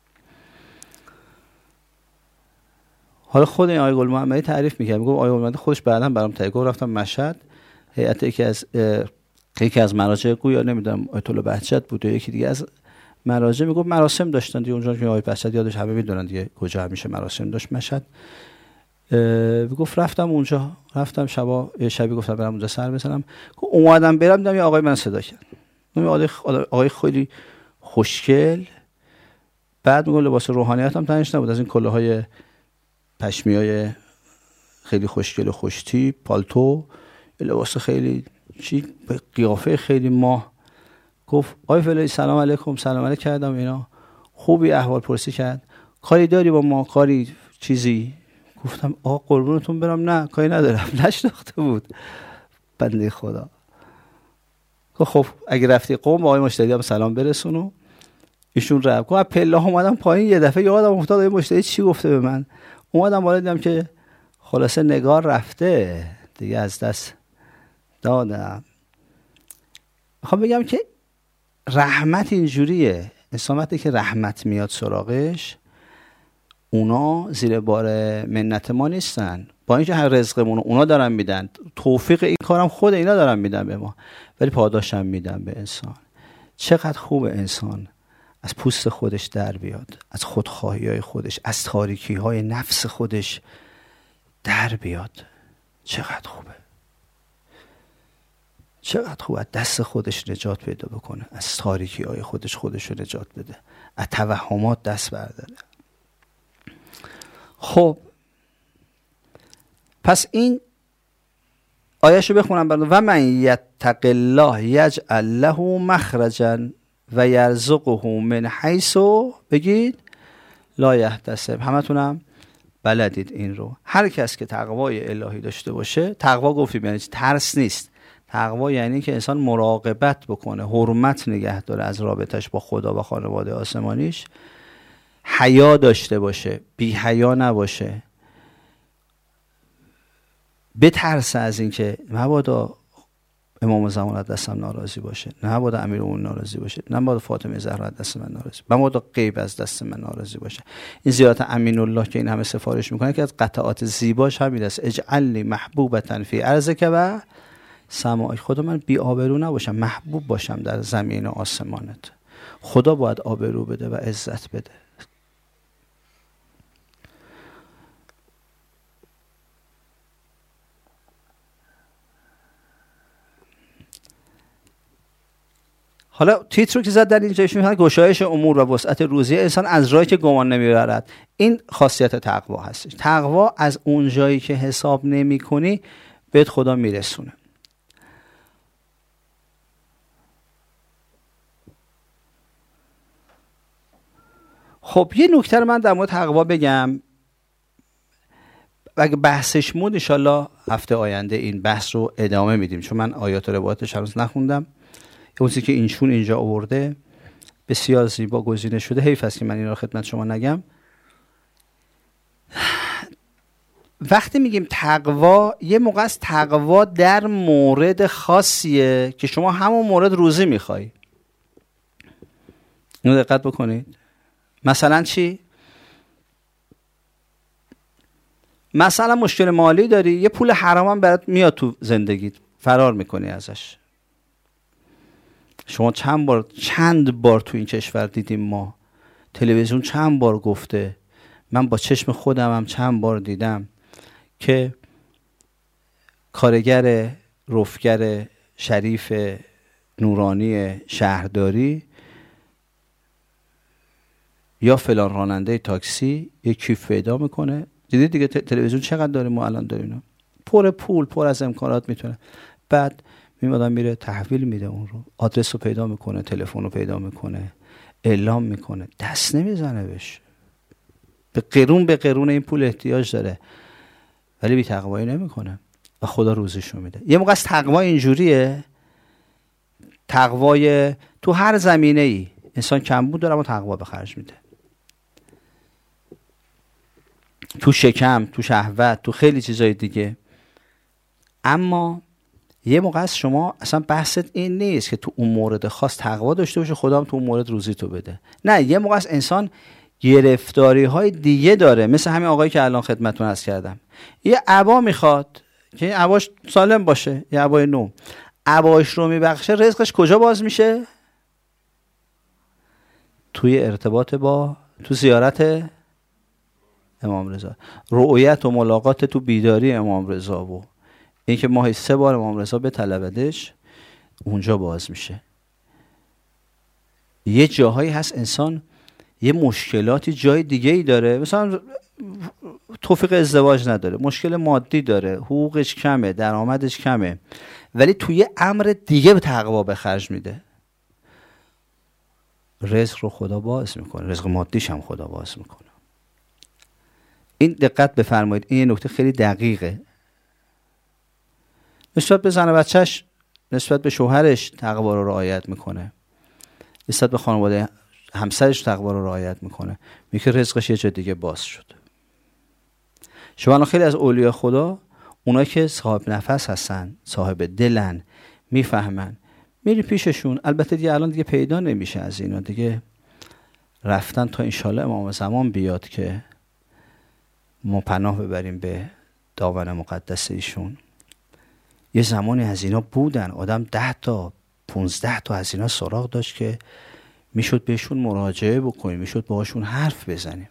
حالا خود این آقای گل محمدی تعریف می‌کرد، میگم آقای گل محمدی خودش بعداً برام تعریف گفت رفتم مشهد، هیئت یکی از مراجع گویا نمیدونم آیت الله بهجت بود، یکی دیگه از مراجع میگفت مراسم داشتن دیگه اونجا که آقای بهجت یادش همه میدونن دیگه کجا همیشه مراسم داشت مشهد. میگفت رفتم اونجا، رفتم شبی گفتم برم اونجا سر بزنم، اومدم برم دیدم یه آقای من صدا کرد، آقای خیلی خوشگل. بعد میگم لباس روحانیت هم تنش نبود، از این کلاهای پشمیای خیلی خوشگل و خوشتیپ، پالتو، لباس خیلی چی، قیافه خیلی ماه. گفت آقای فلانی سلام علیکم، سلام علیک کردم اینا، خوبی، احوال پرسی کرد، کاری داری با ما، کاری چیزی؟ گفتم آقا قربونتون برم نه کاری ندارم. نشناخته بود بنده خدا. خب اگه رفتی قم آقای مجتهدی هم سلام برسونو. ایشون رفت. گفت پله اومدم پایین، یه دفعه یادم افتاد آقای مجتهدی چی گفته به من. اومدم بالا دیدم که خلاصه نگار رفته دیگه، از دست دادم. میخوام بگم که رحمت اینجوریه، انسان وقتی که رحمت میاد سراغش، اونا زیر بار منت ما نیستن، با اینکه هر رزقمون اونا دارن میدن، توفیق این کارم خود اینا دارن میدن به ما، ولی پاداشم میدن به انسان. چقدر خوب انسان از پوست خودش در بیاد، از خودخواهی‌های خودش، از تاریکی‌های نفس خودش در بیاد. چقدر خوبه، چقدر خوب از دست خودش نجات پیدا بکنه، از تاریکی‌های خودش رو نجات بده، از توهمات دست برداره. خب پس این آیه‌شو بخونم براتون. و من یتق الله یجعل له مخرجا و یرزقه من حیث بگید لا یحتسب. همتونم بلدید این رو. هر کس که تقوای الهی داشته باشه، تقوا گفتیم یعنی ترس نیست، تقوا یعنی که انسان مراقبت بکنه، حرمت نگه داره از رابطش با خدا و خانواده آسمانیش، حیا داشته باشه، بی حیا نباشه، بترسه از این که مبادا امام زمان از دستم ناراضی باشه، مبادا امیرالمومنین ناراضی باشه، مبادا فاطمه زهرا از دست من ناراضی، مبادا غیب از دست من ناراضی باشه. این زیارت امین الله که این همه سفارش میکنه که از قطعات زیباش همین است، اجعلنی محبوبة فی ارضک و سماعک. خدا من بی آبرو نباشم، محبوب باشم در زمین آسمانت. خدا باید آبرو بده و عزت بده. حالا تیتر رو که زد در اینجا میگه گشایش امور و وسعت روزی انسان از راهی که گمان نمیبرد. این خاصیت تقوا هستش. تقوا از اون جایی که حساب نمی کنی بهت خدا میرسونه. خب یه نکته رو من در مورد تقوا بگم، اگه بحثش مود انشالله هفته آینده این بحث رو ادامه میدیم، چون من آیات و روایاتش هنوز نخوندم. اون چیزی که اینشون اینجا آورده بسیار زیبا گزینه شده، حیف است که من این رو خدمت شما نگم. وقتی میگیم تقوا، یه موقع است تقوا در مورد خاصیه که شما همون مورد روزی میخوای. اینو دقت بکنید. مثلا چی؟ مثلا مشکل مالی داری، یه پول حرام هم برات میاد تو زندگیت، فرار میکنی ازش. شما چند بار تو این کشور دیدیم ما، تلویزیون چند بار گفته، من با چشم خودم هم چند بار دیدم که کارگر رفگر شریف نورانی شهرداری یا فلان راننده تاکسی یک کیف پیدا میکنه. دیدید دیگه تلویزیون چقدر داریم ما الان داریم، پر پول، پر از امکانات میتونه. بعد آدم میره تحویل میده اون رو، آدرس رو پیدا میکنه، تلفن رو پیدا میکنه، اعلام میکنه، دست نمیزنه بهش، به قرون این پول احتیاج داره، ولی بی تقوایی نمیکنه و خدا روزشو میده. یه موقع از تقوا اینجوریه، تقوای تو هر زمینه ای انسان کمبود داره اما تقوا به خرج میده، تو شکم، تو شهوت، تو خیلی چیزای دیگه. اما یه موقع از شما اصلا بحثت این نیست که تو اون مورد خاص تقوا داشته باشه خدا هم تو اون مورد روزی تو بده. نه، یه موقع از انسان گرفتاری های دیگه داره، مثل همین آقایی که الان خدمتتون عرض کردم، یه عبا میخواد که این عباش سالم باشه، یه عبای نو، عباش رو میبخشه، رزقش کجا باز میشه؟ توی ارتباط با، تو زیارت امام رضا، رؤیت و ملاقات تو بیداری امام رضا و این که ماهی 3 بار امام رضا به طلبدش، اونجا باز میشه. یه جاهایی هست انسان یه مشکلاتی جای دیگه ای داره، مثلا توفیق ازدواج نداره، مشکل مادی داره، حقوقش کمه، درآمدش کمه، ولی توی امر دیگه به تقوا به خرج میده، رزق رو خدا باز میکنه، رزق مادیش هم خدا باز میکنه. این دقت بفرمایید، این نکته خیلی دقیقه. نسبت به زن و بچهش، نسبت به شوهرش تقوا رو رعایت میکنه، نسبت به خانواده همسرش تقوا رو رعایت میکنه، میگه رزقش یه جا دیگه باز شد. شما الان خیلی از اولیاء خدا، اونایی که صاحب نفس هستن، صاحب دلن، میفهمن، میری پیششون. البته دیگه الان دیگه پیدا نمیشه از اینا، دیگه رفتن تا انشالله امام زمان بیاد که ما پناه ببریم به دامن مقدس ایشون. یه زمانی از اینا بودن، آدم 10 تا 15 تا از اینا سراغ داشت که میشد بهشون مراجعه بکنیم، میشد باهاشون حرف بزنیم.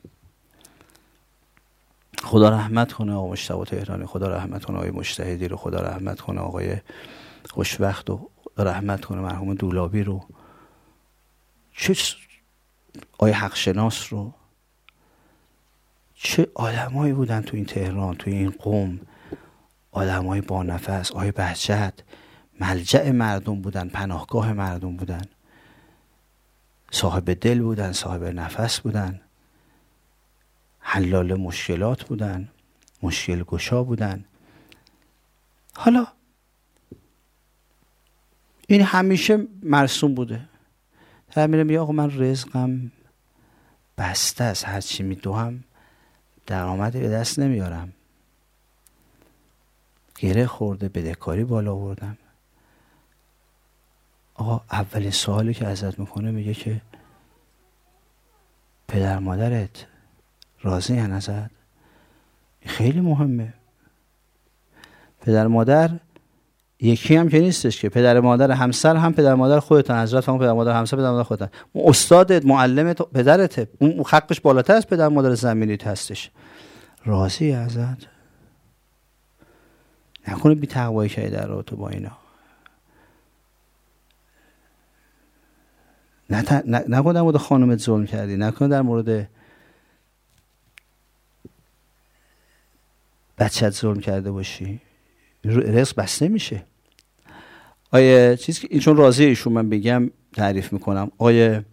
خدا رحمت کنه آقای مجتبی تهرانی، خدا رحمت کنه آقای مجتهدی رو، خدا رحمت کنه آقای خوشوقت رو، خدا رحمت کنه مرحوم دولابی رو، چه آقای حق شناس رو. چه آدمایی بودن تو این تهران، تو این قم، آدمای با نفس. آقای بهجت ملجأ مردم بودن، پناهگاه مردم بودن، صاحب دل بودن، صاحب نفس بودن، حلال مشکلات بودن، مشکل گشا بودن. حالا این همیشه مرسوم بوده. تا میرم میگه آقا من رزقم بسته است، هرچی میدوهم درآمدی به دست نمیارم، گره خورده، بدهکاری بالا آوردم. آقا اولین سوالی که ازت میکنه میگه که پدر مادرت راضی هن ازت؟ خیلی مهمه. پدر مادر یکی هم که نیستش که، پدر مادر همسر هم پدر مادر خودتن، حضرت هم پدر مادر همسر پدر مادر خودتن، اون استادت، معلمت پدرته، اون حقش بالاتر از پدر مادر زمینیت هستش. راضی ازت؟ نکنه بی تقوایی کردی در رابطه با اینا، نکنه در مورد خانومت ظلم کردی، نکنه در مورد بچت ظلم کرده باشی، رزق بسته میشه. آیه چیزی که این چون راضی ایشون من بگم تعریف میکنم، آیه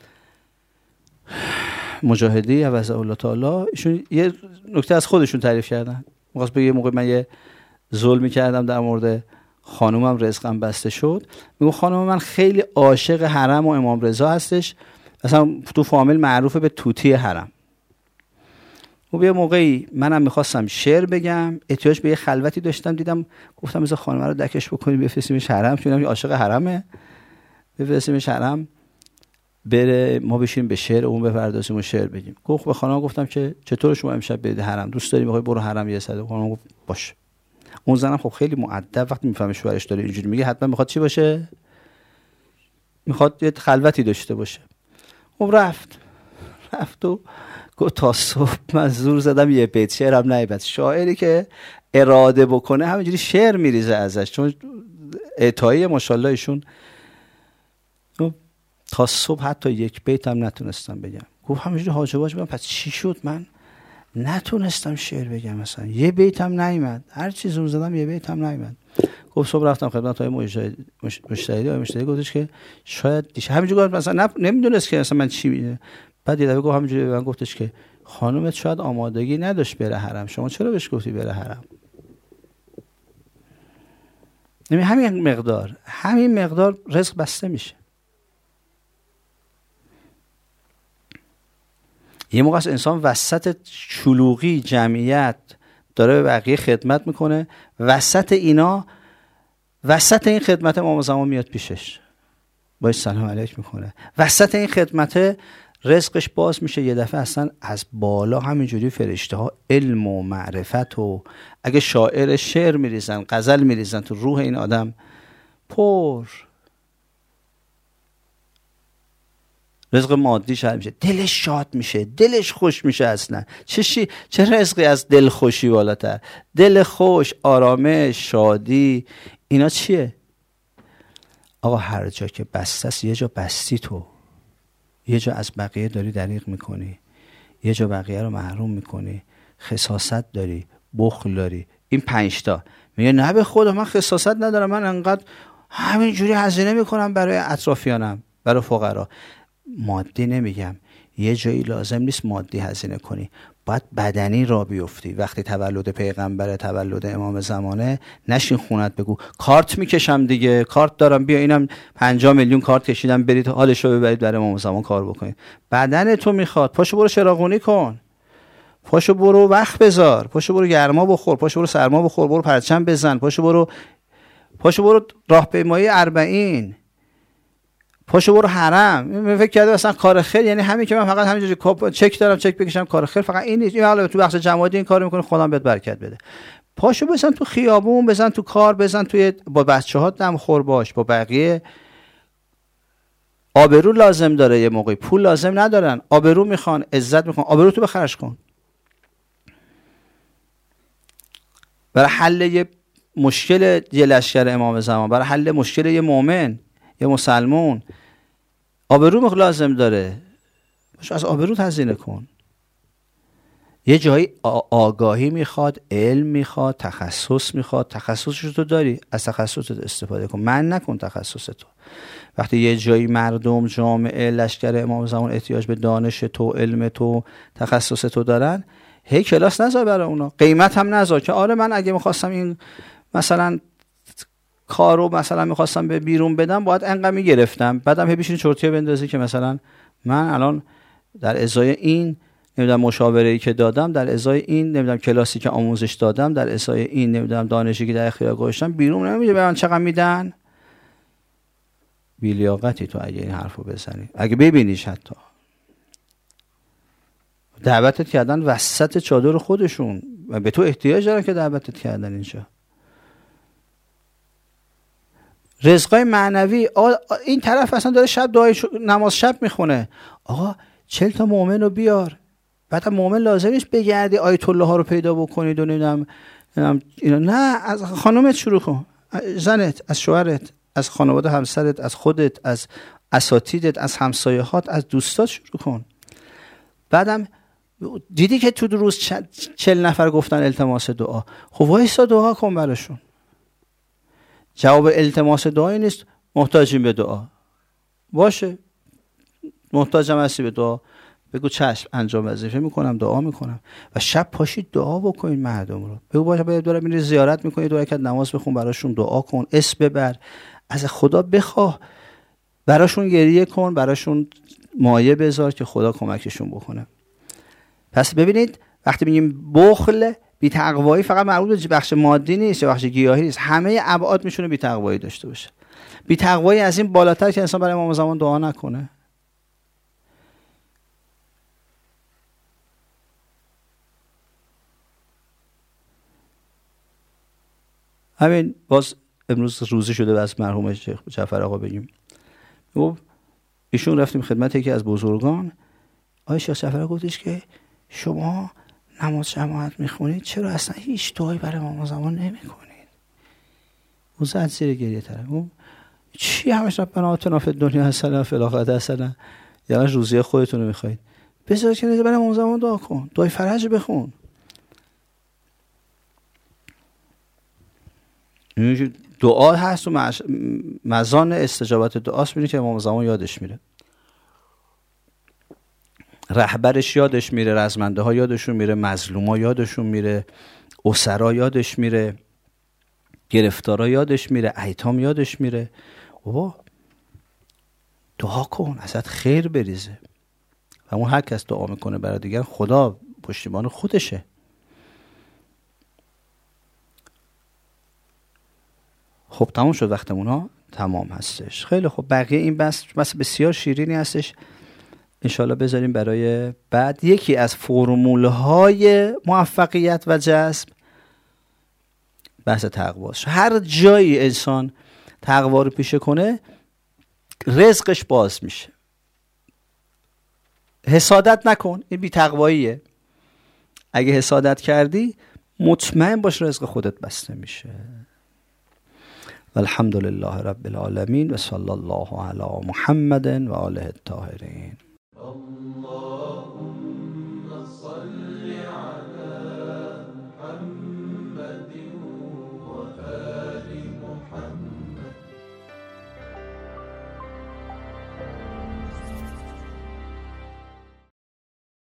مجاهدی عوض الله تعالی ایشون یه نکته از خودشون تعریف کردن. می‌خواست بگه یه موقع من یه ظلمی کردم در مورد خانومم، رزقم بسته شد. میگه خانوم من خیلی عاشق حرم و امام رضا هستش، مثلا تو فامیل معروفه به توتی حرم. و یه موقعی منم میخواستم شعر بگم، احتیاج به یه خلوتی داشتم، دیدم گفتم بذار خانم رو دکش بکنیم بفرستیمش حرم، چون عاشق حرمه، بفرستیمش حرم بره ما بشیم به شعر اون بپردازیم و شعر بگیم. گفت به خانم گفتم که چطور شما امشب برید حرم، دوست داری میخوای برو حرم یه ساعت؟ خانم گفت باشه. اون زنم خب خیلی مؤدب، وقتی میفهمه شوهرش داره اینجوری میگه حتما میخواد چی باشه؟ میخواد یه خلوتی داشته باشه. خب رفت و گفت تا صبح من زور زدم یه بیت شعرم نیامد. شاعری که اراده بکنه همینجوری شعر میریزه ازش، چون اعطایی ماشاءالله ایشون. تا صبح حتی یک بیت هم نتونستم بگم. گفت همینجوری هاج واج بگم. پس چی شد؟ من نتونستم شعر بگم، مثلا یه بیت هم نیامد، هر چی زور زدم یه بیت هم نیامد. گفت صبح رفتم خدمت های مشتری گفتش که شاید همینجوری گفت مثلا نمیدونست که مثلا من چی میگم. بعد یه دفعه گفت همینجوری به من گفتش که خانومت شاید آمادگی نداشت بره حرم، شما چرا بهش گفتی بره حرم؟ همین مقدار رزق بسته میشه. یه موقع انسان وسط شلوغی جمعیت داره به بقیه خدمت میکنه، وسط این خدمت امام زمان میاد پیشش باید سلام علیک میکنه، وسط این خدمت رزقش باز میشه. یه دفعه اصلا از بالا همینجوری فرشته ها علم و معرفت و اگه شاعر شعر میریزن، غزل میریزن تو روح این آدم پر. رزق مادی شد میشه، دلش شاد میشه، دلش خوش میشه. اصلا چه رزقی از دل خوشی بالاتر؟ دل خوش، آرامش، شادی، اینا چیه؟ آقا هر جا که بسته است، یه جا بستی تو، یه جا از بقیه داری دریغ میکنی، یه جا بقیه رو محروم میکنی، خساست داری، بخل داری. این 5 تا میگه نه به خدا من خساست ندارم، من انقدر همینجوری هزینه میکنم برای اطرافیانم، برای فقرا. مادی نمیگم، یه جایی لازم نیست مادی هزینه کنی، باید بدنی را بیفتی. وقتی تولد پیغمبر، تولد امام زمانه، نشین خونت بگو کارت میکشم دیگه، کارت دارم، بیا اینم 50 میلیون کارت کشیدم، برید حالشو ببرید برای امام زمان کار بکنید. بدن تو میخواد، پاشو برو چراغونی کن، پاشو برو وقت بذار، پاشو برو گرما بخور، پاشو برو سرما بخور، برو پرچم بزن، پاشو برو راهپیمایی 40، پاشو برو حرم. من فکر کردم مثلا کار خیر یعنی همین که من فقط همینجوری چک دارم، چک بکشم، کار خیر فقط این نیست. این حالا تو بخش جماعتی این کارو میکنه، خدا بهت برکت بده. پاشو بزن تو خیابون، بزن تو کار، بزن توی با بچه‌ها دم خور باش، با بقیه. آبرو لازم داره، یه موقعی پول لازم ندارن، آبرو میخوان، عزت میخوان، آبرو تو بخرج کن. برای حل یه مشکل یه لشکر امام زمان، برای حل مشکل یه مؤمن، یه مسلمون، آبرو لازم داره، از آبرو هزینه کن. یه جایی آگاهی میخواد، علم میخواد، تخصص میخواد. تخصصش تو داری، از تخصصت استفاده کن، من نکن تخصص تو. وقتی یه جایی مردم، جامعه، لشکر امام زمان احتیاج به دانش تو، علم تو، تخصص تو دارن، هی کلاس نذار برای اونا، قیمت هم نذار که آره من اگه میخواستم این مثلا کارو مثلا میخواستم به بیرون بدم باید انقدر میگرفتم، بعدم هی بشین چرتیه بندازی که مثلا من الان در ازای این نمیدونم مشاوره‌ای که دادم، در ازای این نمیدونم کلاسی که آموزش دادم، در ازای این نمیدونم دانشی که در اختیار گذاشتم، بیرون نمیده به من چقدر میدن. بی‌لیاقتی تو اگه این حرفو بزنی، اگه ببینیش حتی دعوتت کردن وسط چادر خودشون و به تو احتیاج دارن که دعوتت کردن اینجا. رزقای معنوی، این طرف اصلا داره شب دعای نماز شب میخونه، آقا 40 تا مؤمن رو بیار. بعد مؤمن لازم نیست بگردی آیت الله ها رو پیدا بکنید و نمیدونم اینا، نه، از خانومت شروع کن، زنت، از شوهرت، از خانواده همسرت، از خودت، از اساتیدت، از همسایه‌هات، از دوستات شروع کن. بعدم دیدی که تو روز 40 نفر گفتن التماس دعا، خب وایسا دعا کن براشون. جواب التماس دعایی نیست محتاجیم به دعا، باشه محتاجم هستی به دعا، بگو چشم انجام وظیفه میکنم، دعا میکنم. و شب پاشید دعا بکنید مردم رو، بگو باشه باید داره میری زیارت میکنی، دو رکعت نماز بخون براشون، دعا کن، اسم ببر، از خدا بخواه، براشون گریه کن، براشون مایه بذار که خدا کمکشون بکنه. پس ببینید وقتی میگیم بخل، بی‌تقوایی فقط مربوط به بخش مادی نیست یا بخش گیاهی نیست، همه ابعاد میتونه بی‌تقوایی داشته باشه. بی‌تقوایی از این بالاتر که انسان برای امام زمان دعا نکنه. همین باز امروز روزی شده و از مرحوم شیخ جعفر آقا بگیم، ایشون رفتیم خدمت یکی از بزرگان، آقای شیخ جعفر گفتش که شما نماز جماعت میخونید، چرا اصلا هیچ دعایی برای امام زمان نمیکنید؟ او زد زیر گریه طرف. چی همش ربنا آتنا فی الدنیا حسنه و فی الاخره حسنه، یعنی روزی خودتون رو میخواید، بذار که برای امام زمان دعا کن، دعای فرج بخون. دعا هست و مزان استجابت دعاست، ببینید که امام زمان یادش میره، رهبرش یادش میره، رزمنده ها یادشون میره، مظلوما یادشون میره، اسرا یادش میره، گرفتارا یادش میره، ایتام یادش میره. بابا دعا کن ازت خیر بریزه. و اون هر کس دعا میکنه برای دیگر، خدا پشتیبان خودشه. خب تمام شد وقتمون ها، تمام هستش. خیلی خب، بقیه این بس بسیار شیرینی هستش، انشالله بذاریم برای بعد. یکی از فرمولهای موفقیت و جذب بحث تقواست. هر جایی انسان تقوا رو پیشه کنه، رزقش باز میشه. حسادت نکن، این بی تقواییه. اگه حسادت کردی مطمئن باش رزق خودت بسته میشه. والحمد لله رب العالمین و صلی الله علی محمد و آله الطاهرین.